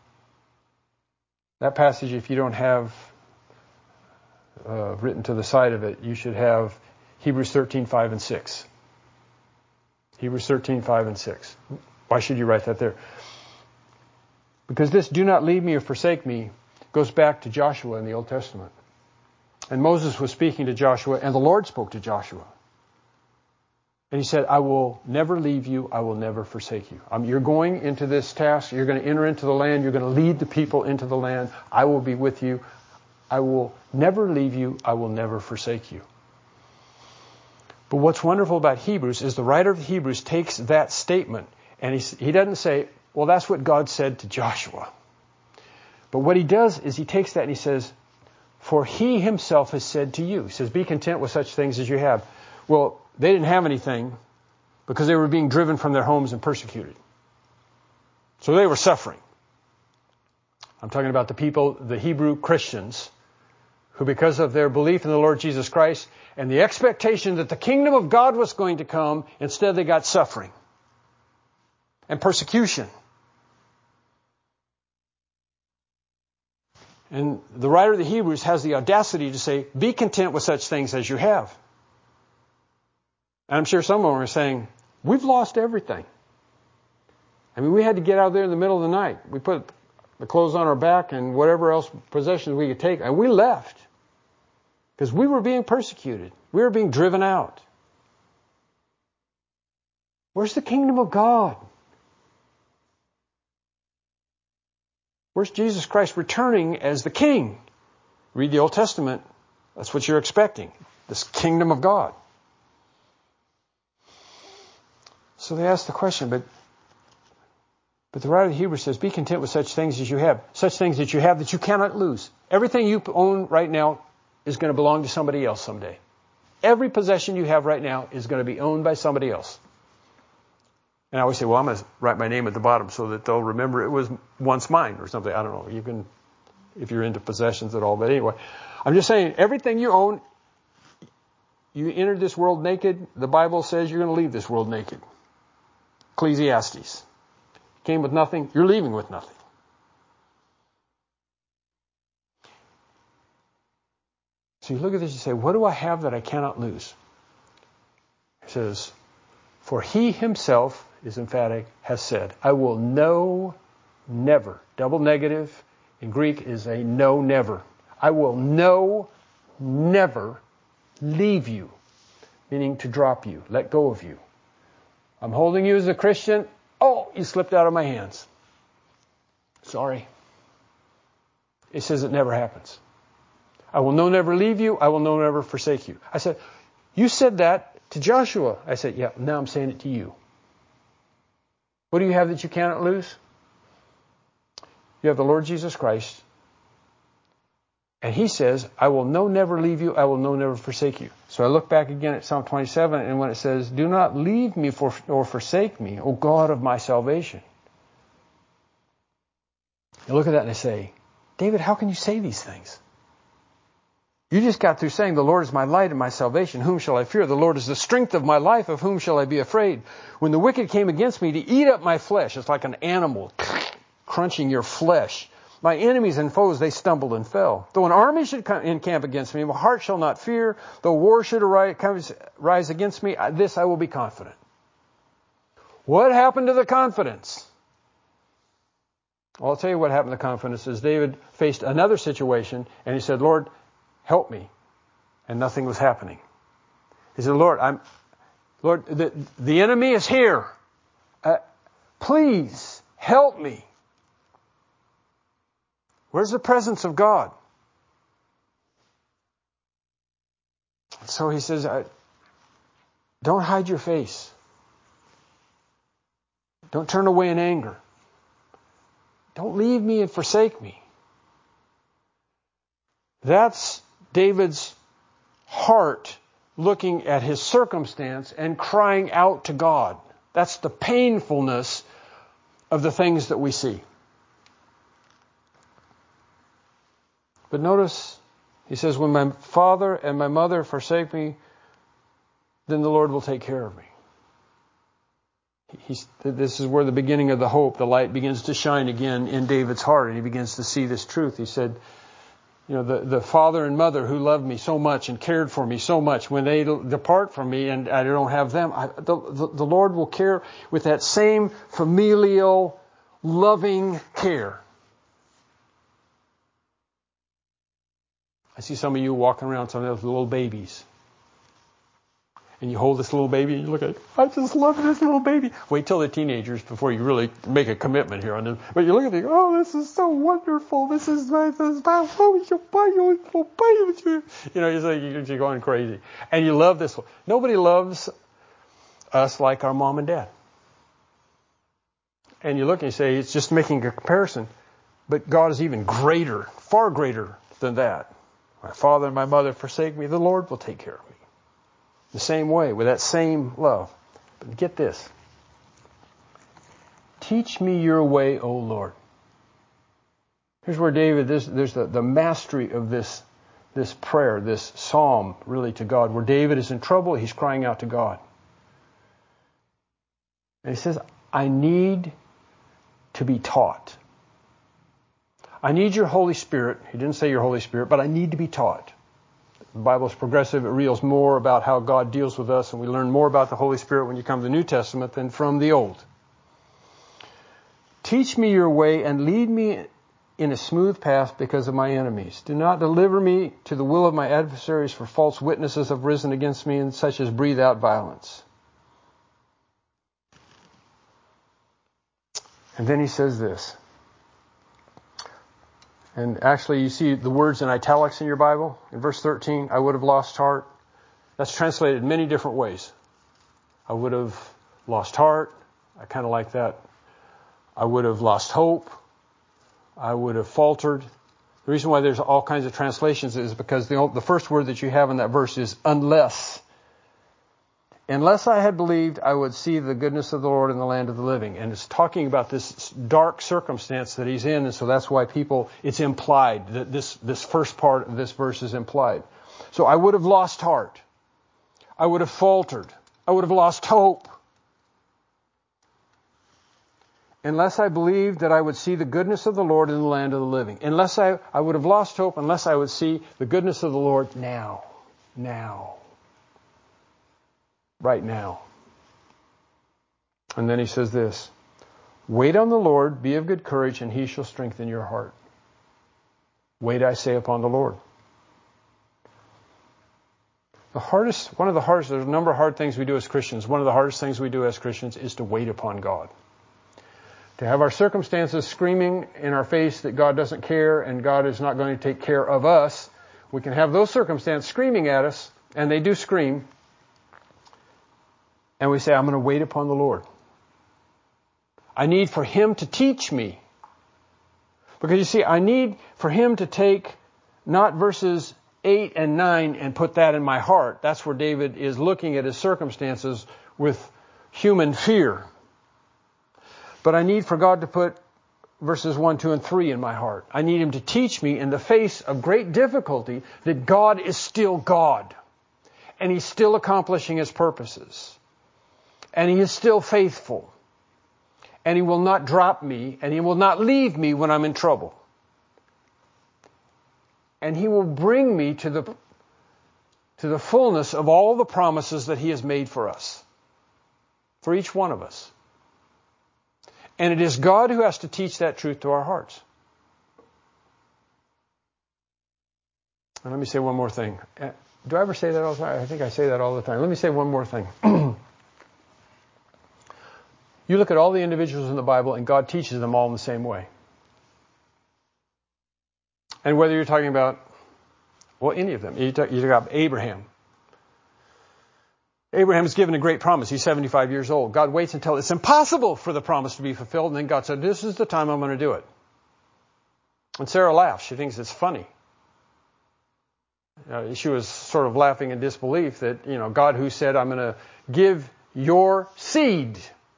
That passage, if you don't have written to the side of it, you should have Hebrews 13:5 and 6. Hebrews 13:5 and 6. Why should you write that there? Because this do not leave me or forsake me goes back to Joshua in the Old Testament. And Moses was speaking to Joshua, and the Lord spoke to Joshua. And he said, I will never leave you. I will never forsake you. You're going into this task. You're going to enter into the land. You're going to lead the people into the land. I will be with you. I will never leave you. I will never forsake you. But what's wonderful about Hebrews is the writer of Hebrews takes that statement and he doesn't say, well, that's what God said to Joshua. But what he does is he takes that and he says, for he himself has said to you. He says, be content with such things as you have. Well, they didn't have anything because they were being driven from their homes and persecuted. So they were suffering. I'm talking about the people, the Hebrew Christians, who because of their belief in the Lord Jesus Christ and the expectation that the kingdom of God was going to come, instead they got suffering and persecution. And the writer of the Hebrews has the audacity to say, be content with such things as you have. And I'm sure some of them are saying, we've lost everything. I mean, we had to get out there in the middle of the night. We put the clothes on our back and whatever else possessions we could take, and we left. Because we were being persecuted. We were being driven out. Where's the kingdom of God? Where's Jesus Christ returning as the King? Read the Old Testament. That's what you're expecting. This kingdom of God. So they ask the question, but the writer of Hebrews says, be content with such things as you have. Such things that you have that you cannot lose. Everything you own right now is going to belong to somebody else someday. Every possession you have right now is going to be owned by somebody else. And I always say, well, I'm going to write my name at the bottom so that they'll remember it was once mine or something. I don't know. You can, if you're into possessions at all. But anyway, I'm just saying, everything you own, you entered this world naked. The Bible says you're going to leave this world naked. Ecclesiastes. You came with nothing, you're leaving with nothing. So you look at this and say, what do I have that I cannot lose? He says, for he himself is emphatic, has said, I will never. Double negative in Greek is a no, never. I will never leave you, meaning to drop you, let go of you. I'm holding you as a Christian. Oh, you slipped out of my hands. Sorry. It says it never happens. I will never leave you. I will never forsake you. I said, you said that to Joshua. I said, yeah, now I'm saying it to you. What do you have that you cannot lose? You have the Lord Jesus Christ. And he says, I will never leave you. I will never forsake you. So I look back again at Psalm 27, and when it says, do not leave me or forsake me, O God of my salvation. I look at that and I say, David, how can you say these things? You just got through saying, the Lord is my light and my salvation. Whom shall I fear? The Lord is the strength of my life. Of whom shall I be afraid? When the wicked came against me to eat up my flesh, it's like an animal crunching your flesh. My enemies and foes, they stumbled and fell. Though an army should encamp against me, my heart shall not fear. Though war should rise against me, this I will be confident. What happened to the confidence? Well, I'll tell you what happened to the confidence is David faced another situation and he said, Lord, help me. And nothing was happening. He said, Lord, the enemy is here. Please help me. Where's the presence of God? So he says, don't hide your face. Don't turn away in anger. Don't leave me and forsake me. That's David's heart looking at his circumstance and crying out to God. That's the painfulness of the things that we see. But notice, he says, when my father and my mother forsake me, then the Lord will take care of me. This is where the beginning of the hope, the light begins to shine again in David's heart, and he begins to see this truth. He said, the father and mother who loved me so much and cared for me so much, when they depart from me and I don't have them, the Lord will care with that same familial, loving care. I see some of you walking around, some of those little babies. And you hold this little baby and you look at it. I just love this little baby. Wait till they're teenagers before you really make a commitment here on them. But you look at it, oh, this is so wonderful. This is nice. You're going crazy. And you love this one. Nobody loves us like our mom and dad. And you look and you say, it's just making a comparison. But God is even greater, far greater than that. My father and my mother forsake me, the Lord will take care of me. The same way, with that same love. But get this. Teach me your way, O Lord. Here's where David, there's the mastery of this prayer, this psalm really to God. Where David is in trouble, he's crying out to God. And he says, I need to be taught. I need your Holy Spirit. He didn't say your Holy Spirit, but I need to be taught. The Bible is progressive. It reveals more about how God deals with us, and we learn more about the Holy Spirit when you come to the New Testament than from the Old. Teach me your way and lead me in a smooth path because of my enemies. Do not deliver me to the will of my adversaries, for false witnesses have risen against me, and such as breathe out violence. And then he says this. And actually, you see the words in italics in your Bible. In verse 13, I would have lost heart. That's translated many different ways. I would have lost heart. I kind of like that. I would have lost hope. I would have faltered. The reason why there's all kinds of translations is because the first word that you have in that verse is unless. Unless I had believed, I would see the goodness of the Lord in the land of the living. And it's talking about this dark circumstance that he's in. And so that's why it's implied that this first part of this verse is implied. So I would have lost heart. I would have faltered. I would have lost hope. Unless I believed that I would see the goodness of the Lord in the land of the living. Unless I would have lost hope unless I would see the goodness of the Lord now. Right now. And then he says this, wait on the Lord, be of good courage, and he shall strengthen your heart. Wait, I say, upon the Lord. There's a number of hard things we do as Christians. One of the hardest things we do as Christians is to wait upon God. To have our circumstances screaming in our face that God doesn't care and God is not going to take care of us. We can have those circumstances screaming at us, and they do scream. And we say, I'm going to wait upon the Lord. I need for him to teach me. Because you see, I need for him to take not verses 8 and 9 and put that in my heart. That's where David is looking at his circumstances with human fear. But I need for God to put verses 1, 2, and 3 in my heart. I need him to teach me in the face of great difficulty that God is still God. And he's still accomplishing his purposes. And he is still faithful. And he will not drop me. And he will not leave me when I'm in trouble. And he will bring me to the fullness of all the promises that he has made for us. For each one of us. And it is God who has to teach that truth to our hearts. And let me say one more thing. Do I ever say that all the time? I think I say that all the time. Let me say one more thing. You look at all the individuals in the Bible and God teaches them all in the same way. And whether you're talking about, any of them. You talk about Abraham. Abraham is given a great promise. He's 75 years old. God waits until it's impossible for the promise to be fulfilled. And then God said, this is the time I'm going to do it. And Sarah laughs. She thinks it's funny. She was sort of laughing in disbelief that, God who said, I'm going to give your seed.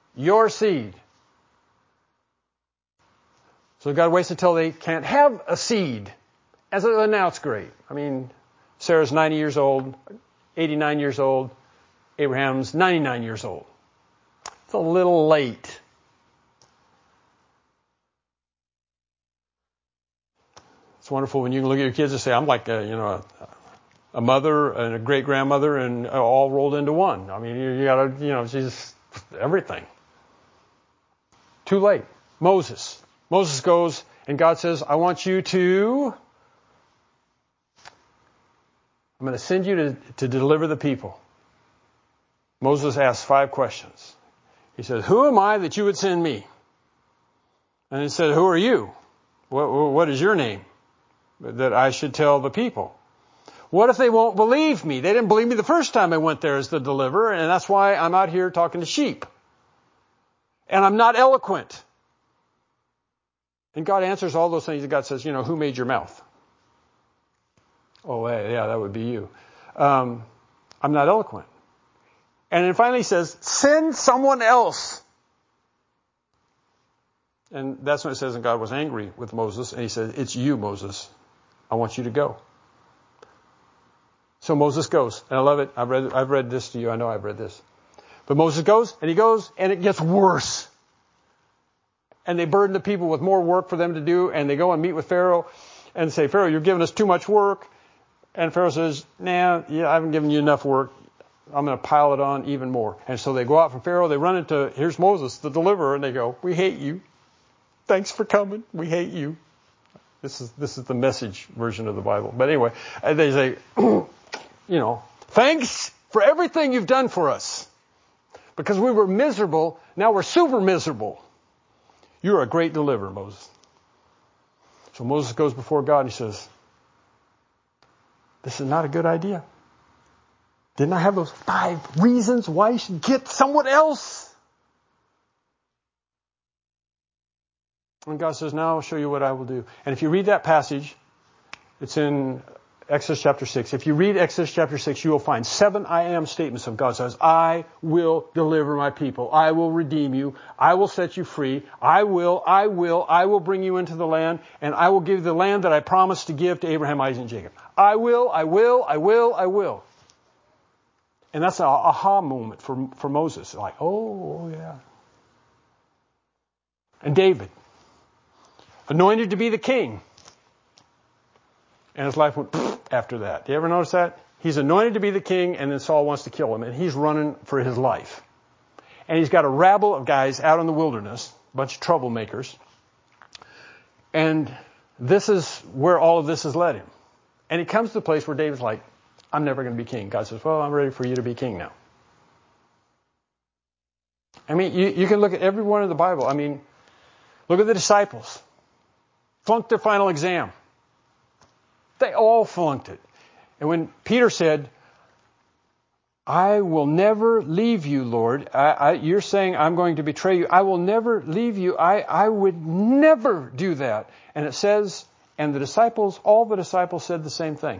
So God waits until they can't have a seed. And so now it's great. I mean, Sarah's 90 years old, 89 years old. Abraham's 99 years old. It's a little late. It's wonderful when you can look at your kids and say, I'm like a mother and a great-grandmother and all rolled into one. I mean, you gotta, she's everything. Too late. Moses goes and God says, I'm going to send you to deliver the people. Moses asks 5 questions. He says, who am I that you would send me? And he said, who are you? What is your name? That I should tell the people. What if they won't believe me? They didn't believe me the first time I went there as the deliverer, and that's why I'm out here talking to sheep. And I'm not eloquent. And God answers all those things. And God says, who made your mouth? Oh, yeah, that would be you. I'm not eloquent. And then finally he says, send someone else. And that's when it says, and God was angry with Moses. And he said, it's you, Moses. I want you to go. So Moses goes. And I love it. I've read this to you. I know I've read this. But Moses goes, and it gets worse. And they burden the people with more work for them to do. And they go and meet with Pharaoh and say, Pharaoh, you're giving us too much work. And Pharaoh says, I haven't given you enough work. I'm going to pile it on even more. And so they go out from Pharaoh. They run into, here's Moses, the deliverer. And they go, we hate you. Thanks for coming. We hate you. This is the Message version of the Bible. But anyway, they say, thanks for everything you've done for us. Because we were miserable. Now we're super miserable. You're a great deliverer, Moses. So Moses goes before God and he says, this is not a good idea. Didn't I have those 5 reasons why you should get someone else? And God says, now I'll show you what I will do. And if you read that passage, it's in Exodus chapter 6. If you read Exodus chapter 6, you will find 7 I am statements of God. Says, I will deliver my people. I will redeem you. I will set you free. I will bring you into the land, and I will give you the land that I promised to give to Abraham, Isaac, and Jacob. I will. And that's an aha moment for Moses. Like, oh yeah. And David, anointed to be the king. And his life went after that. Do you ever notice that? He's anointed to be the king, and then Saul wants to kill him, and he's running for his life. And he's got a rabble of guys out in the wilderness, a bunch of troublemakers. And this is where all of this has led him. And he comes to the place where David's like, I'm never going to be king. God says, well, I'm ready for you to be king now. I mean, you can look at every one in the Bible. I mean, look at the disciples. Flunked their final exam. They all flunked it. And when Peter said, I will never leave you, Lord. You're saying I'm going to betray you. I will never leave you. I would never do that. And it says, and all the disciples said the same thing.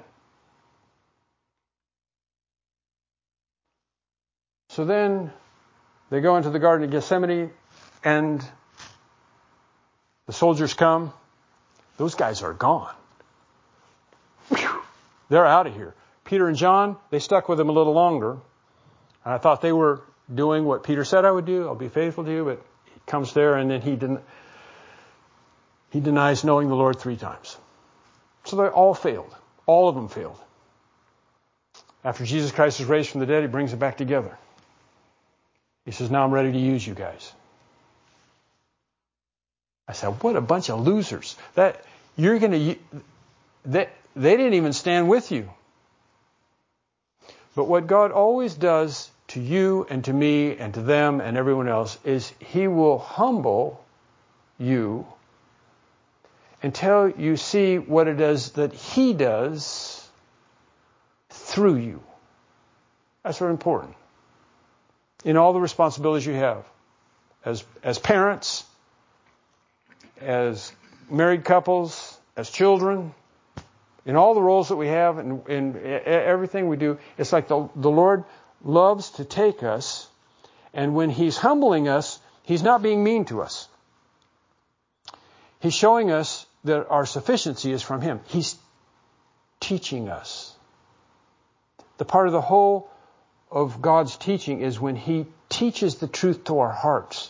So then they go into the Garden of Gethsemane, and the soldiers come. Those guys are gone. Whew. They're out of here. Peter and John, they stuck with him a little longer. And I thought they were doing what Peter said I would do. I'll be faithful to you. But he comes there, and then he denies knowing the Lord 3 times. So they all failed. All of them failed. After Jesus Christ is raised from the dead, he brings them back together. He says, now I'm ready to use you guys. I said, what a bunch of losers. They didn't even stand with you. But what God always does to you and to me and to them and everyone else is he will humble you until you see what it is that he does through you. That's very important. In all the responsibilities you have as parents, as married couples, as children, in all the roles that we have, and in everything we do, it's like the Lord loves to take us, and when He's humbling us, He's not being mean to us. He's showing us that our sufficiency is from Him. He's teaching us. The part of the whole of God's teaching is when He teaches the truth to our hearts.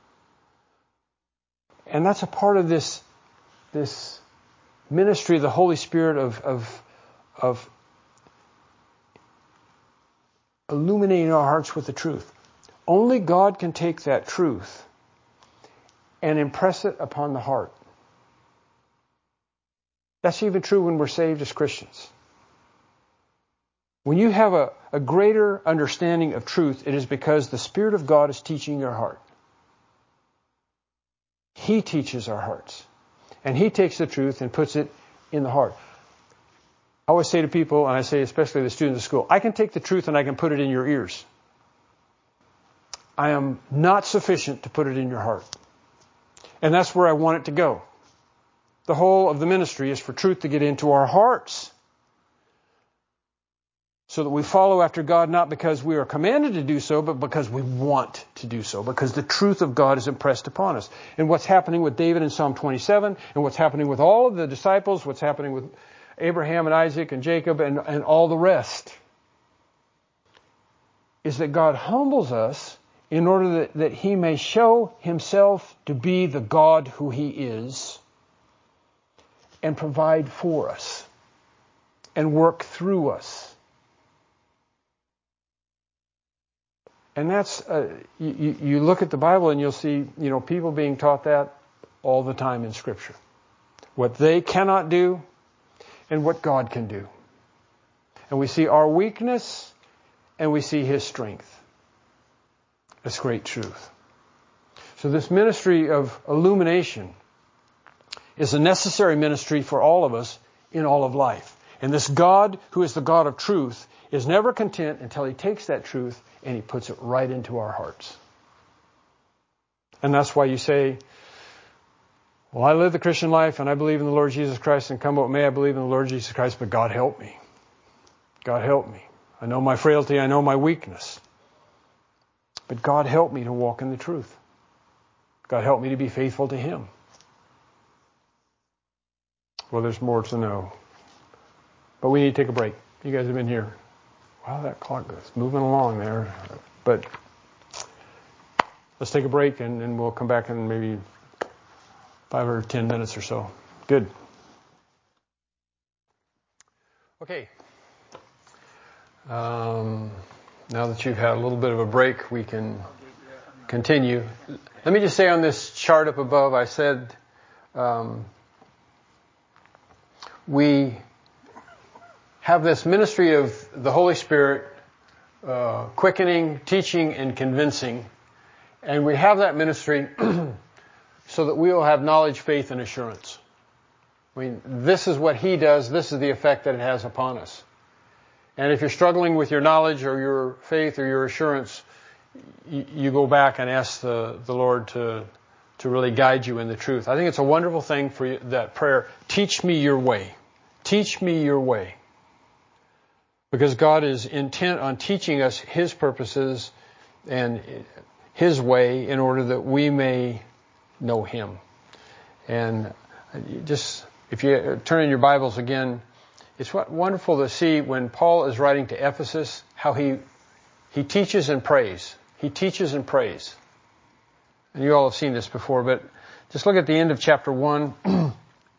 And that's a part of this ministry of the Holy Spirit of illuminating our hearts with the truth. Only God can take that truth and impress it upon the heart. That's even true when we're saved as Christians. When you have a greater understanding of truth, it is because the Spirit of God is teaching your heart. He teaches our hearts. And He takes the truth and puts it in the heart. I always say to people, and I say especially the students of school, I can take the truth and I can put it in your ears. I am not sufficient to put it in your heart. And that's where I want it to go. The whole of the ministry is for truth to get into our hearts. So that we follow after God not because we are commanded to do so, but because we want to do so. Because the truth of God is impressed upon us. And what's happening with David in Psalm 27, and what's happening with all of the disciples, what's happening with Abraham and Isaac and Jacob and all the rest, is that God humbles us in order that He may show Himself to be the God who He is and provide for us and work through us. And that's, you look at the Bible and you'll see, people being taught that all the time in Scripture. What they cannot do and what God can do. And we see our weakness and we see His strength. That's great truth. So this ministry of illumination is a necessary ministry for all of us in all of life. And this God, who is the God of truth, is never content until He takes that truth and He puts it right into our hearts. And that's why you say, well, I live the Christian life and I believe in the Lord Jesus Christ, and come what may, I believe in the Lord Jesus Christ, but God help me. God help me. I know my frailty, I know my weakness. But God help me to walk in the truth. God help me to be faithful to Him. Well, there's more to know. But we need to take a break. You guys have been here. Wow, that clock is moving along there. But let's take a break and then we'll come back in maybe 5 or 10 minutes or so. Good. Okay. Now that you've had a little bit of a break, we can continue. Let me just say on this chart up above, I said we have this ministry of the Holy Spirit quickening, teaching, and convincing. And we have that ministry so that we will have knowledge, faith, and assurance. I mean, this is what He does. This is the effect that it has upon us. And if you're struggling with your knowledge or your faith or your assurance, you go back and ask the Lord to really guide you in the truth. I think it's a wonderful thing for you, that prayer, teach me your way. Teach me your way. Because God is intent on teaching us His purposes and His way in order that we may know Him. And just, if you turn in your Bibles again, it's wonderful to see when Paul is writing to Ephesus, how he teaches and prays. He teaches and prays. And you all have seen this before, but just look at the end of chapter 1.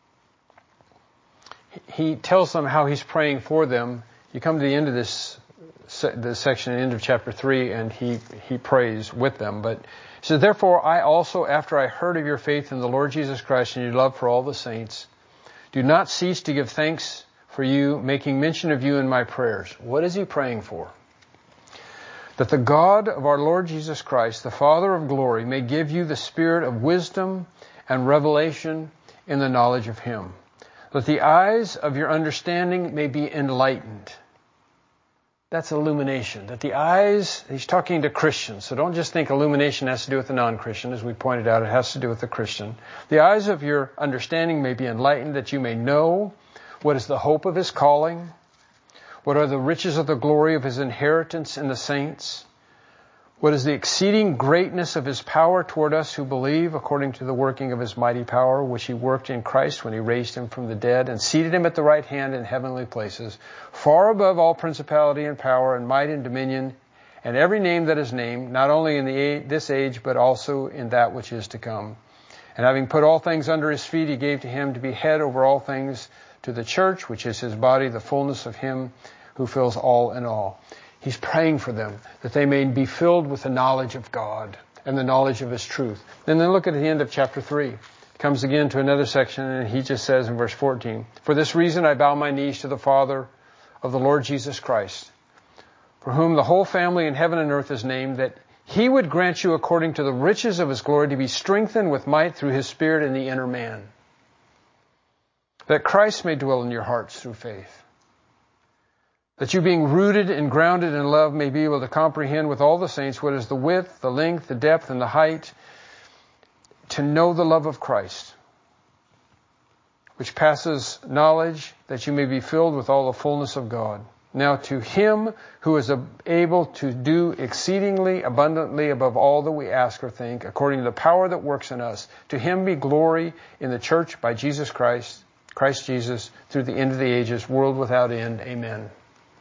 He tells them how he's praying for them. You come to the end of this section, the end of chapter 3, and he prays with them. But he says, therefore I also, after I heard of your faith in the Lord Jesus Christ and your love for all the saints, do not cease to give thanks for you, making mention of you in my prayers. What is he praying for? That the God of our Lord Jesus Christ, the Father of glory, may give you the spirit of wisdom and revelation in the knowledge of Him. That the eyes of your understanding may be enlightened, That's illumination. That the eyes, he's talking to Christians, so don't just think illumination has to do with the non-Christian. As we pointed out, it has to do with the Christian. The eyes of your understanding may be enlightened, that you may know what is the hope of his calling, what are the riches of the glory of his inheritance in the saints, what is the exceeding greatness of his power toward us who believe, according to the working of his mighty power, which he worked in Christ when he raised him from the dead and seated him at the right hand in heavenly places, far above all principality and power and might and dominion, and every name that is named, not only in this age, but also in that which is to come. And having put all things under his feet, he gave to him to be head over all things to the church, which is his body, the fullness of him who fills all in all. He's praying for them, that they may be filled with the knowledge of God and the knowledge of his truth. And then look at the end of chapter 3. It comes again to another section, and he just says in verse 14, For this reason I bow my knees to the Father of the Lord Jesus Christ, for whom the whole family in heaven and earth is named, that he would grant you according to the riches of his glory to be strengthened with might through his Spirit in the inner man, that Christ may dwell in your hearts through faith, that you being rooted and grounded in love may be able to comprehend with all the saints what is the width, the length, the depth, and the height, to know the love of Christ, which passes knowledge, that you may be filled with all the fullness of God. Now to him who is able to do exceedingly abundantly above all that we ask or think, according to the power that works in us, to him be glory in the church by Jesus Christ, Christ Jesus, through the end of the ages, world without end. Amen.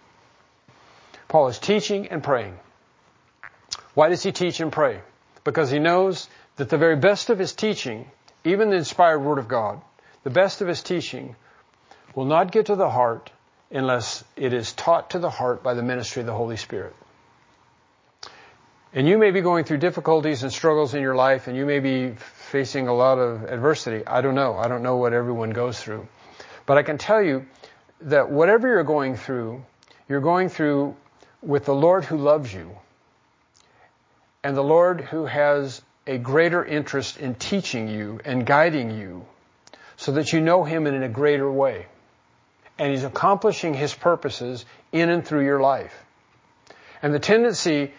Paul is teaching and praying. Why does he teach and pray? Because he knows that the very best of his teaching, even the inspired Word of God, the best of his teaching will not get to the heart unless it is taught to the heart by the ministry of the Holy Spirit. And you may be going through difficulties and struggles in your life, and you may be facing a lot of adversity. I don't know. I don't know what everyone goes through. But I can tell you that whatever you're going through with the Lord who loves you, and the Lord who has a greater interest in teaching you and guiding you so that you know him in a greater way. And he's accomplishing his purposes in and through your life. And the tendency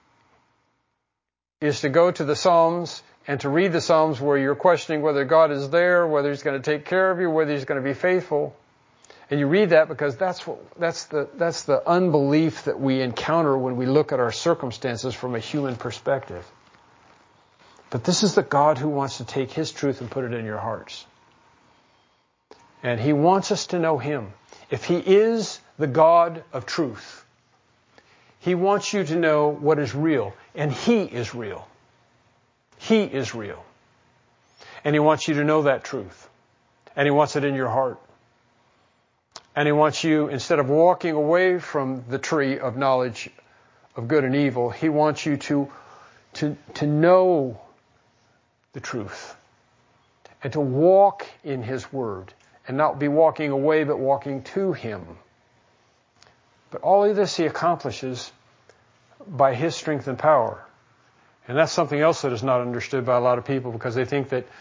is to go to the Psalms and to read the Psalms where you're questioning whether God is there, whether he's going to take care of you, whether he's going to be faithful. And you read that because that's the unbelief that we encounter when we look at our circumstances from a human perspective. But this is the God who wants to take his truth and put it in your hearts. And he wants us to know him. If he is the God of truth, he wants you to know what is real. And he is real. He is real. And he wants you to know that truth. And he wants it in your heart. And he wants you, instead of walking away from the tree of knowledge of good and evil, he wants you to know the truth and to walk in his word and not be walking away but walking to him. But all of this he accomplishes by his strength and power. And that's something else that is not understood by a lot of people, because they think that,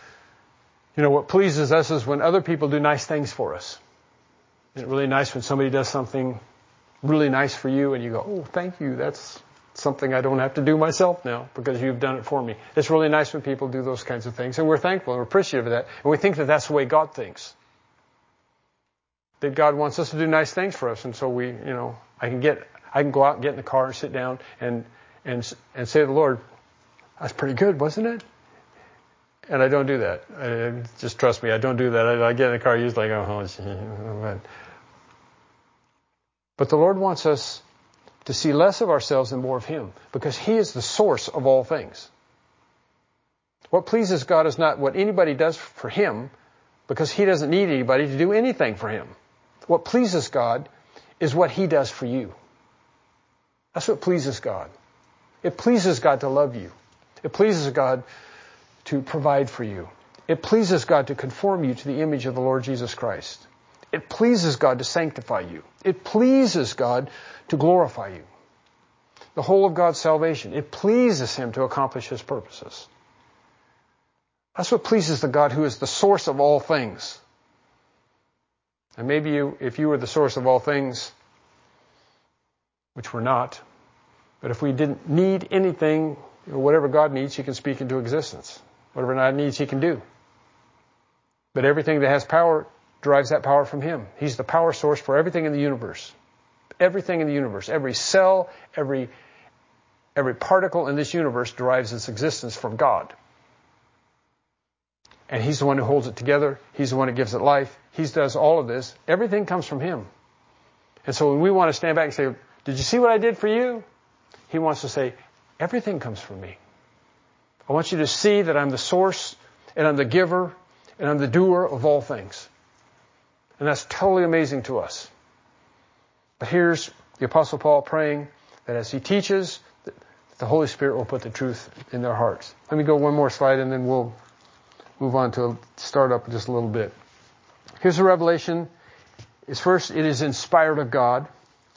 what pleases us is when other people do nice things for us. Isn't it really nice when somebody does something really nice for you and you go, oh, thank you. That's something I don't have to do myself now because you've done it for me. It's really nice when people do those kinds of things. And we're thankful and we're appreciative of that. And we think that that's the way God thinks. That God wants us to do nice things for us. And so I can go out and get in the car and sit down and say to the Lord, that's pretty good, wasn't it? And I don't do that. Just trust me, I don't do that. I get in the car usually go, But the Lord wants us to see less of ourselves and more of him, because he is the source of all things. What pleases God is not what anybody does for him, because he doesn't need anybody to do anything for him. What pleases God is what he does for you. That's what pleases God. It pleases God to love you. It pleases God to provide for you. It pleases God to conform you to the image of the Lord Jesus Christ. It pleases God to sanctify you. It pleases God to glorify you. The whole of God's salvation. It pleases him to accomplish his purposes. That's what pleases the God who is the source of all things. And maybe if you were the source of all things, which we're not. But if we didn't need anything, whatever God needs, He can speak into existence. Whatever God needs, He can do. But everything that has power derives that power from Him. He's the power source for everything in the universe. Everything in the universe, every cell, every particle in this universe derives its existence from God. And He's the one who holds it together. He's the one who gives it life. He does all of this. Everything comes from Him. And so when we want to stand back and say, did you see what I did for you? He wants to say, everything comes from me. I want you to see that I'm the source, and I'm the giver, and I'm the doer of all things. And that's totally amazing to us. But here's the Apostle Paul praying that as he teaches, the Holy Spirit will put the truth in their hearts. Let me go one more slide and then we'll move on to start up just a little bit. Here's the revelation. First, it is inspired of God.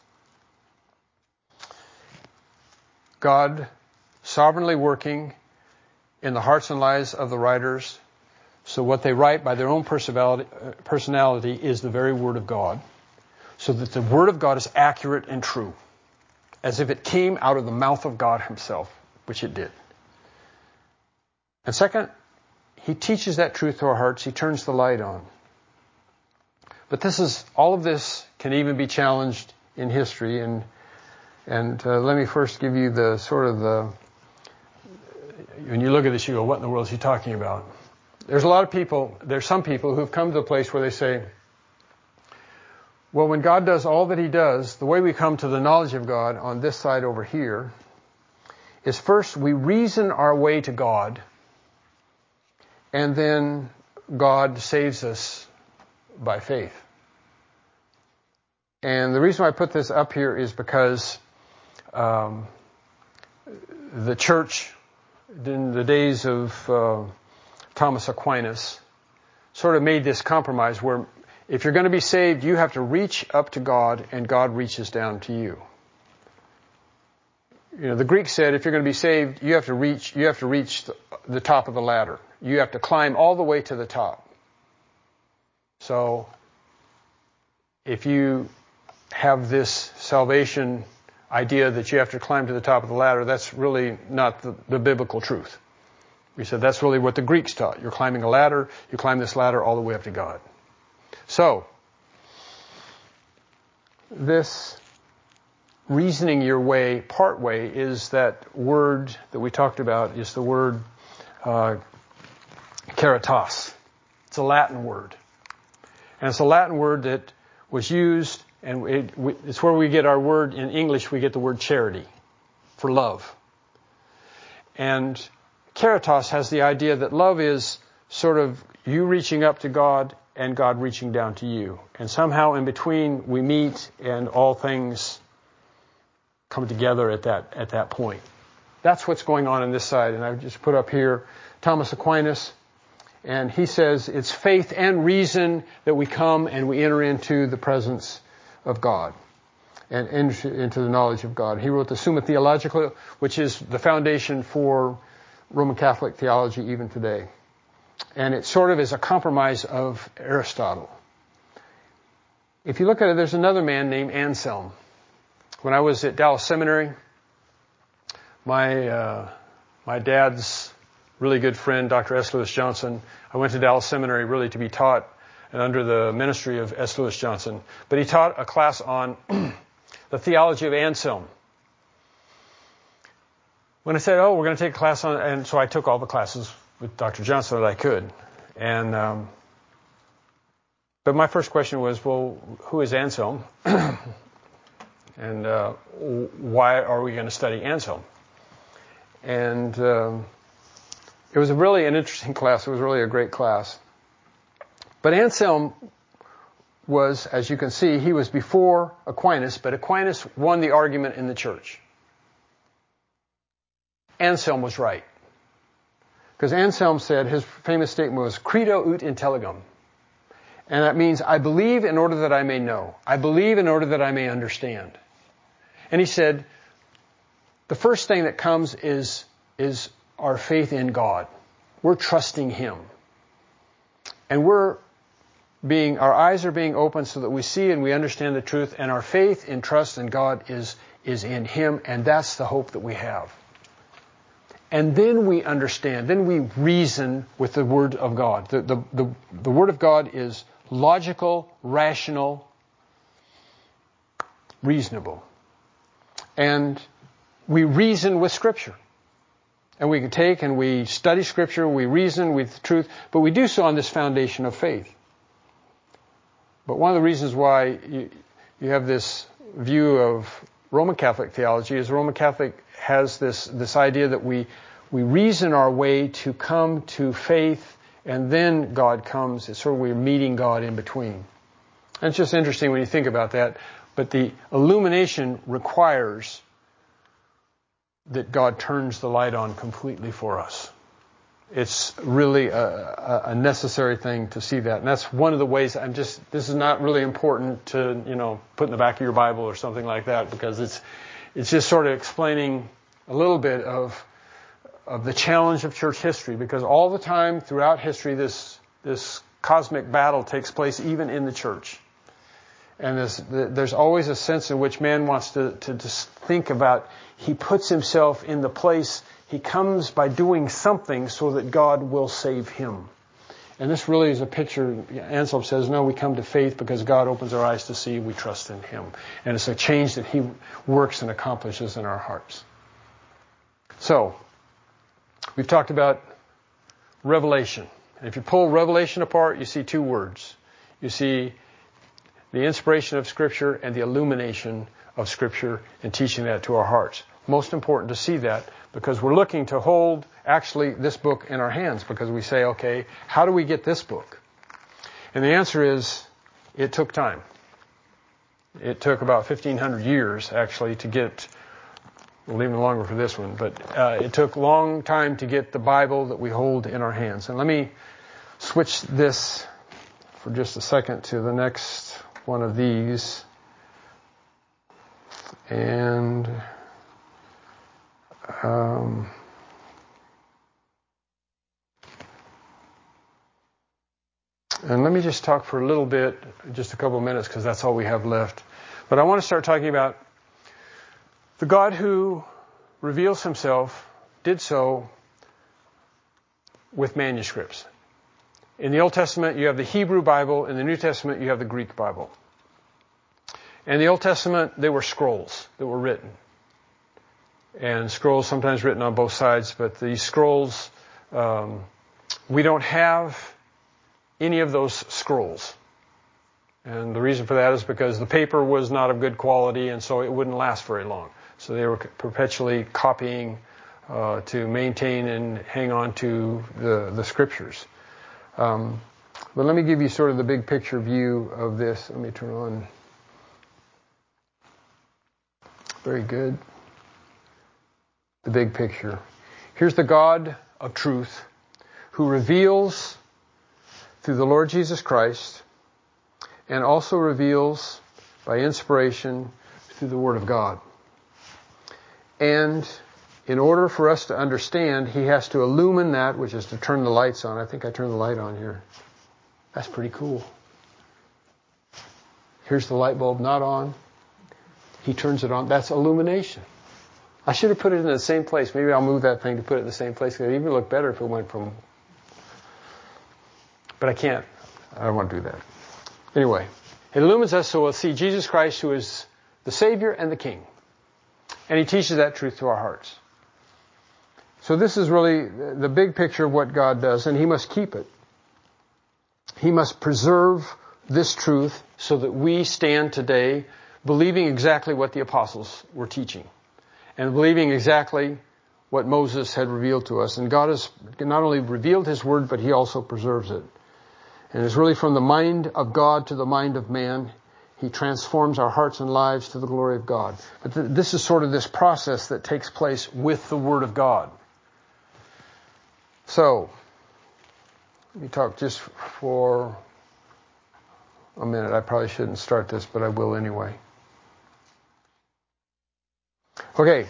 God sovereignly working in the hearts and lives of the writers. So what they write by their own personality is the very Word of God. So that the Word of God is accurate and true. As if it came out of the mouth of God Himself, which it did. And second, He teaches that truth to our hearts. He turns the light on. But all of this can even be challenged in history. And let me first give you when you look at this, you go, what in the world is he talking about? There's some people who've come to the place where they say, well, when God does all that He does, the way we come to the knowledge of God on this side over here is first we reason our way to God, and then God saves us by faith. And the reason why I put this up here is because the church, in the days of Thomas Aquinas, sort of made this compromise where if you're going to be saved, you have to reach up to God, and God reaches down to you. The Greeks said if you're going to be saved, you have to reach the top of the ladder. You have to climb all the way to the top. So, if you have this salvation idea that you have to climb to the top of the ladder, that's really not the biblical truth. We said that's really what the Greeks taught. You're climbing a ladder, you climb this ladder all the way up to God. So, this reasoning your way, part way, is that word that we talked about, is the word caritas. It's a Latin word. And it's a Latin word that was used, and it's where we get our word, in English we get the word charity, for love. And caritas has the idea that love is sort of you reaching up to God and God reaching down to you. And somehow in between we meet and all things come together at that point. That's what's going on this side. And I've just put up here Thomas Aquinas. And he says it's faith and reason that we come and we enter into the presence of God and into the knowledge of God. He wrote the Summa Theologica, which is the foundation for Roman Catholic theology even today. And it sort of is a compromise of Aristotle. If you look at it, there's another man named Anselm. When I was at Dallas Seminary, my dad's really good friend, Dr. S. Lewis Johnson, I went to Dallas Seminary really to be taught and under the ministry of S. Lewis Johnson. But he taught a class on the theology of Anselm. When I said, we're going to take a class on, and so I took all the classes with Dr. Johnson that I could. And but my first question was, well, who is Anselm? And why are we going to study Anselm? And it was really an interesting class. It was really a great class. But Anselm was, as you can see, he was before Aquinas, but Aquinas won the argument in the church. Anselm was right. Because Anselm said, his famous statement was, credo ut intelligam. And that means, I believe in order that I may know. I believe in order that I may understand. And he said, the first thing that comes is our faith in God. We're trusting Him. And we're our eyes are being opened so that we see and we understand the truth, and our faith and trust in God is in Him, and that's the hope that we have. And then we understand, then we reason with the Word of God. The Word of God is logical, rational, reasonable. And we reason with Scripture. And we can take and we study Scripture, we reason with truth, but we do so on this foundation of faith. But one of the reasons why you have this view of Roman Catholic theology is Roman Catholic has this idea that we reason our way to come to faith, and then God comes. It's sort of we're meeting God in between. And it's just interesting when you think about that. But the illumination requires that God turns the light on completely for us. It's really a necessary thing to see that. And that's one of the ways this is not really important to, put in the back of your Bible or something like that, because it's just sort of explaining a little bit of the challenge of church history, because all the time throughout history this cosmic battle takes place even in the church. And there's always a sense in which man wants to just think about, he puts himself in the place, he comes by doing something so that God will save him. And this really is a picture. Anselm says, no, we come to faith because God opens our eyes to see, we trust in Him. And it's a change that He works and accomplishes in our hearts. So, we've talked about revelation. And if you pull revelation apart, you see two words. You see the inspiration of Scripture and the illumination of Scripture, and teaching that to our hearts. Most important to see that, because we're looking to hold actually this book in our hands, because we say, okay, how do we get this book? And the answer is, it took time. It took about 1,500 years actually to get, well, even longer for this one, but it took a long time to get the Bible that we hold in our hands. And let me switch this for just a second to the next one of these. And let me just talk for a little bit, just a couple of minutes, because that's all we have left. But I want to start talking about the God who reveals Himself did so with manuscripts. In the Old Testament, you have the Hebrew Bible. In the New Testament, you have the Greek Bible. In the Old Testament, they were scrolls that were written. And scrolls sometimes written on both sides, but these scrolls, we don't have any of those scrolls. And the reason for that is because the paper was not of good quality, and so it wouldn't last very long. So they were perpetually copying to maintain and hang on to the Scriptures. But let me give you sort of the big picture view of this. Let me turn on. Very good. The big picture. Here's the God of truth who reveals through the Lord Jesus Christ, and also reveals by inspiration through the Word of God. And in order for us to understand, He has to illumine that, which is to turn the lights on. I think I turned the light on here. That's pretty cool. Here's the light bulb not on. He turns it on. That's illumination. I should have put it in the same place. Maybe I'll move that thing to put it in the same place. It would even look better if it went from... But I can't. I don't want to do that. Anyway, it illumines us so we'll see Jesus Christ, who is the Savior and the King. And He teaches that truth to our hearts. So this is really the big picture of what God does, and He must keep it. He must preserve this truth so that we stand today believing exactly what the apostles were teaching, and believing exactly what Moses had revealed to us. And God has not only revealed His Word, but He also preserves it. And it's really from the mind of God to the mind of man. He transforms our hearts and lives to the glory of God. But this is sort of this process that takes place with the Word of God. So, let me talk just for a minute. I probably shouldn't start this, but I will anyway. Okay.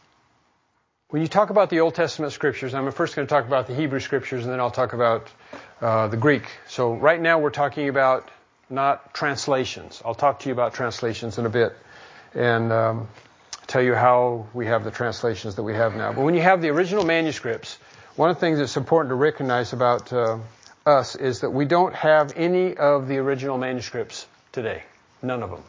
When you talk about the Old Testament Scriptures, I'm first going to talk about the Hebrew Scriptures, and then I'll talk about the Greek. So right now we're talking about not translations. I'll talk to you about translations in a bit and tell you how we have the translations that we have now. But when you have the original manuscripts, one of the things that's important to recognize about us is that we don't have any of the original manuscripts today. None of them.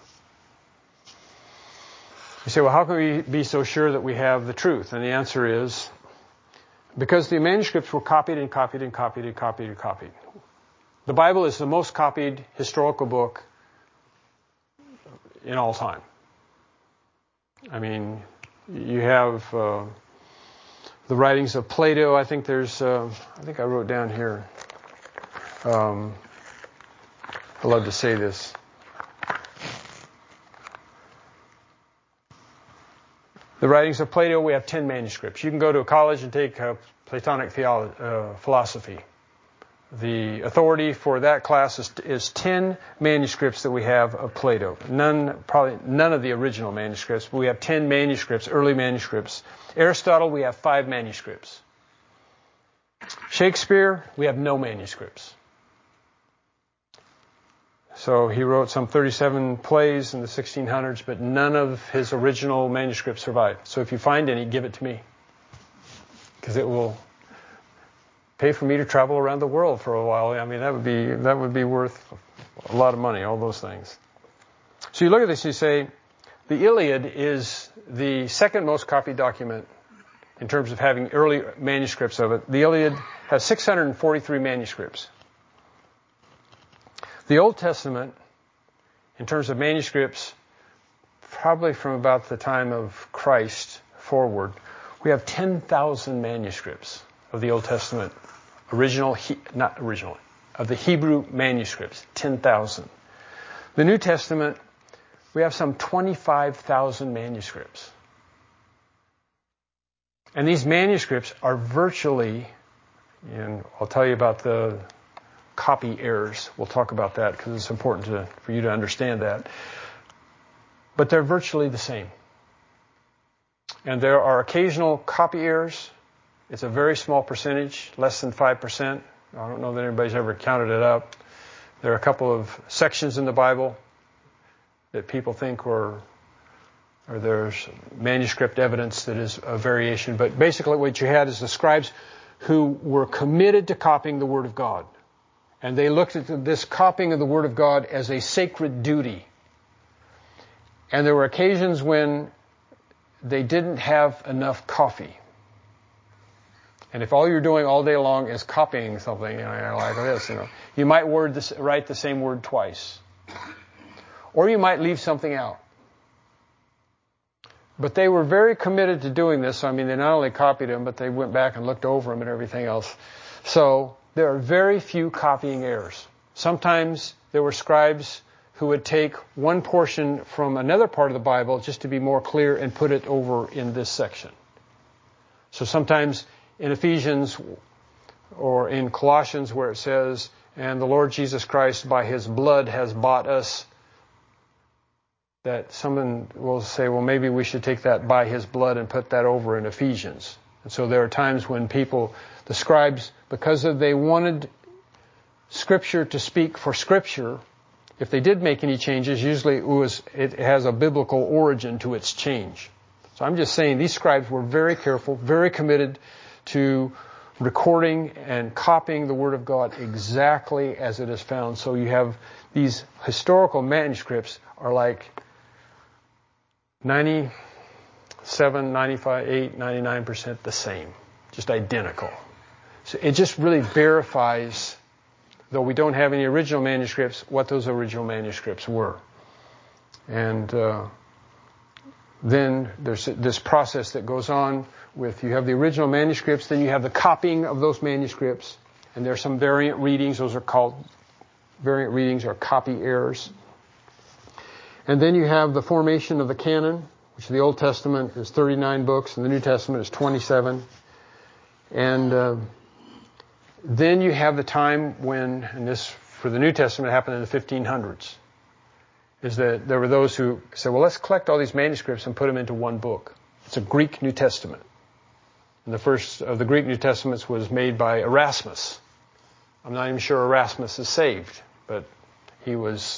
You say, well, how can we be so sure that we have the truth? And the answer is because the manuscripts were copied and copied and copied and copied and copied. The Bible is the most copied historical book in all time. I mean, you have the writings of Plato. I think there's, I think I wrote down here. I love to say this. The writings of Plato, we have 10 manuscripts. You can go to a college and take Platonic philosophy. The authority for that class is 10 manuscripts that we have of Plato. Probably none of the original manuscripts, but we have 10 manuscripts, early manuscripts. Aristotle, we have 5 manuscripts. Shakespeare, we have no manuscripts. So he wrote some 37 plays in the 1600s, but none of his original manuscripts survive. So if you find any, give it to me, because it will pay for me to travel around the world for a while. I mean, that would be worth a lot of money, all those things. So you look at this and you say, the Iliad is the second most copied document in terms of having early manuscripts of it. The Iliad has 643 manuscripts. The Old Testament, in terms of manuscripts, probably from about the time of Christ forward, we have 10,000 manuscripts of the Old Testament. Of the Hebrew manuscripts, 10,000. The New Testament, we have some 25,000 manuscripts. And these manuscripts are virtually, and I'll tell you about the copy errors. We'll talk about that because it's important for you to understand that. But they're virtually the same. And there are occasional copy errors. It's a very small percentage, less than 5%. I don't know that anybody's ever counted it up. There are a couple of sections in the Bible that people think or there's manuscript evidence that is a variation. But basically what you had is the scribes who were committed to copying the Word of God. And they looked at this copying of the Word of God as a sacred duty. And there were occasions when they didn't have enough coffee. And if all you're doing all day long is copying something, like this, you might write the same word twice. Or you might leave something out. But they were very committed to doing this. I mean, they not only copied them, but they went back and looked over them and everything else. So there are very few copying errors. Sometimes there were scribes who would take one portion from another part of the Bible just to be more clear and put it over in this section. So sometimes in Ephesians or in Colossians where it says, and the Lord Jesus Christ by His blood has bought us, that someone will say, well, maybe we should take that by His blood and put that over in Ephesians. And so there are times when the scribes, because they wanted Scripture to speak for Scripture, if they did make any changes, usually it has a biblical origin to its change. So I'm just saying these scribes were very careful, very committed to recording and copying the Word of God exactly as it is found. So you have these historical manuscripts are like 97, 95, 8, 99% the same, just identical. So it just really verifies, though we don't have any original manuscripts, what those original manuscripts were. And then there's this process that goes on with, you have the original manuscripts, then you have the copying of those manuscripts, and there are some variant readings. Those are called variant readings or copy errors. And then you have the formation of the canon, which in the Old Testament is 39 books, and the New Testament is 27. And then you have the time when, and this for the New Testament happened in the 1500s, is that there were those who said, well, let's collect all these manuscripts and put them into one book. It's a Greek New Testament. And the first of the Greek New Testaments was made by Erasmus I'm not even sure Erasmus is saved, but he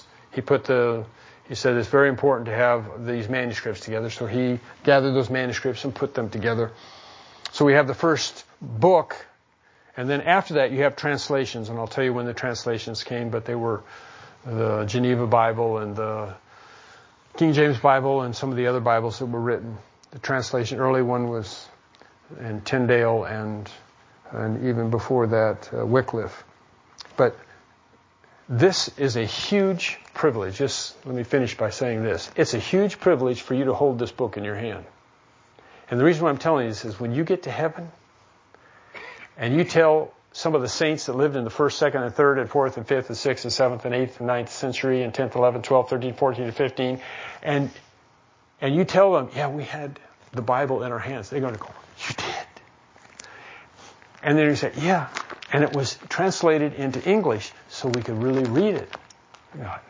said it's very important to have these manuscripts together, so he gathered those manuscripts and put them together. So we have the first book, and then after that you have translations, and I'll tell you when the translations came, but they were the Geneva Bible and the King James Bible and some of the other Bibles that were written. The translation, early one was in Tyndale and even before that, Wycliffe. But this is a huge privilege. Just let me finish by saying this. It's a huge privilege for you to hold this book in your hand. And the reason why I'm telling you this is when you get to heaven and you tell some of the saints that lived in the 1st, 2nd, and 3rd, and 4th, and 5th, and 6th, and 7th, and 8th, and 9th century, and 10th, 11th, 12th, 13th, 14th, and 15th, and you tell them, yeah, we had the Bible in our hands. They're going to go, you did. And then you say, yeah, and it was translated into English so we could really read it. You know,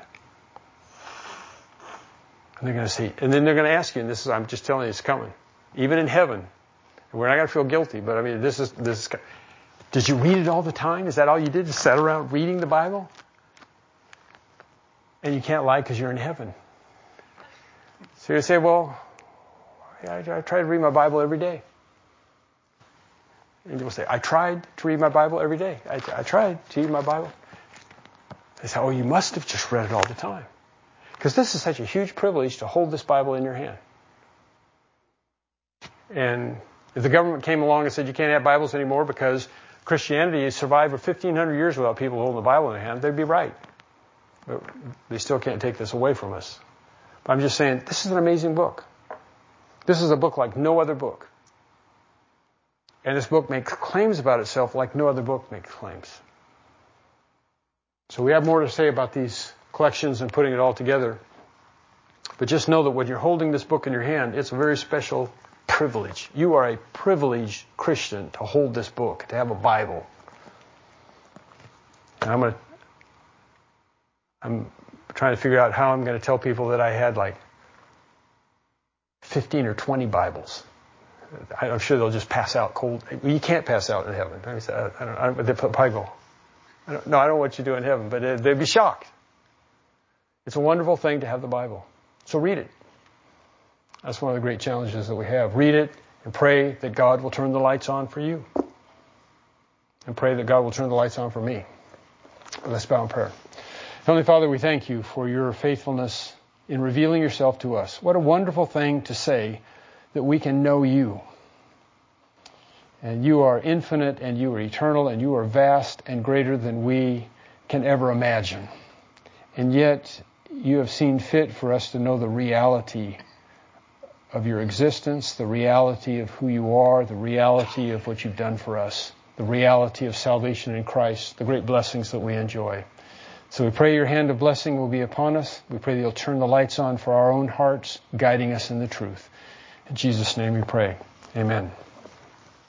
and they're going to say, and then they're going to ask you, and this is, I'm just telling you, it's coming. Even in heaven, we're not going to feel guilty, but I mean, this is. Did you read it all the time? Is that all you did? Just sat around reading the Bible? And you can't lie because you're in heaven. So you say, well, I try to read my Bible every day. And you'll say, I tried to read my Bible every day. I tried to read my Bible. They say, oh, you must have just read it all the time. Because this is such a huge privilege to hold this Bible in your hand. And if the government came along and said you can't have Bibles anymore because Christianity has survived for 1,500 years without people holding the Bible in their hand, they'd be right. But they still can't take this away from us. But I'm just saying, this is an amazing book. This is a book like no other book. And this book makes claims about itself like no other book makes claims. So we have more to say about these collections and putting it all together. But just know that when you're holding this book in your hand, it's a very special privilege. You are a privileged Christian to hold this book, to have a Bible. And I'm trying to figure out how I'm going to tell people that I had like 15 or 20 Bibles. I'm sure they'll just pass out cold. You can't pass out in heaven. They probably go, I don't know what you do in heaven, but they'd be shocked. It's a wonderful thing to have the Bible. So read it. That's one of the great challenges that we have. Read it and pray that God will turn the lights on for you. And pray that God will turn the lights on for me. Let's bow in prayer. Heavenly Father, we thank you for your faithfulness in revealing yourself to us. What a wonderful thing to say that we can know you. And you are infinite and you are eternal and you are vast and greater than we can ever imagine. And yet you have seen fit for us to know the reality of your existence, the reality of who you are, the reality of what you've done for us, the reality of salvation in Christ, the great blessings that we enjoy. So we pray your hand of blessing will be upon us. We pray that you'll turn the lights on for our own hearts, guiding us in the truth. In Jesus' name we pray. Amen.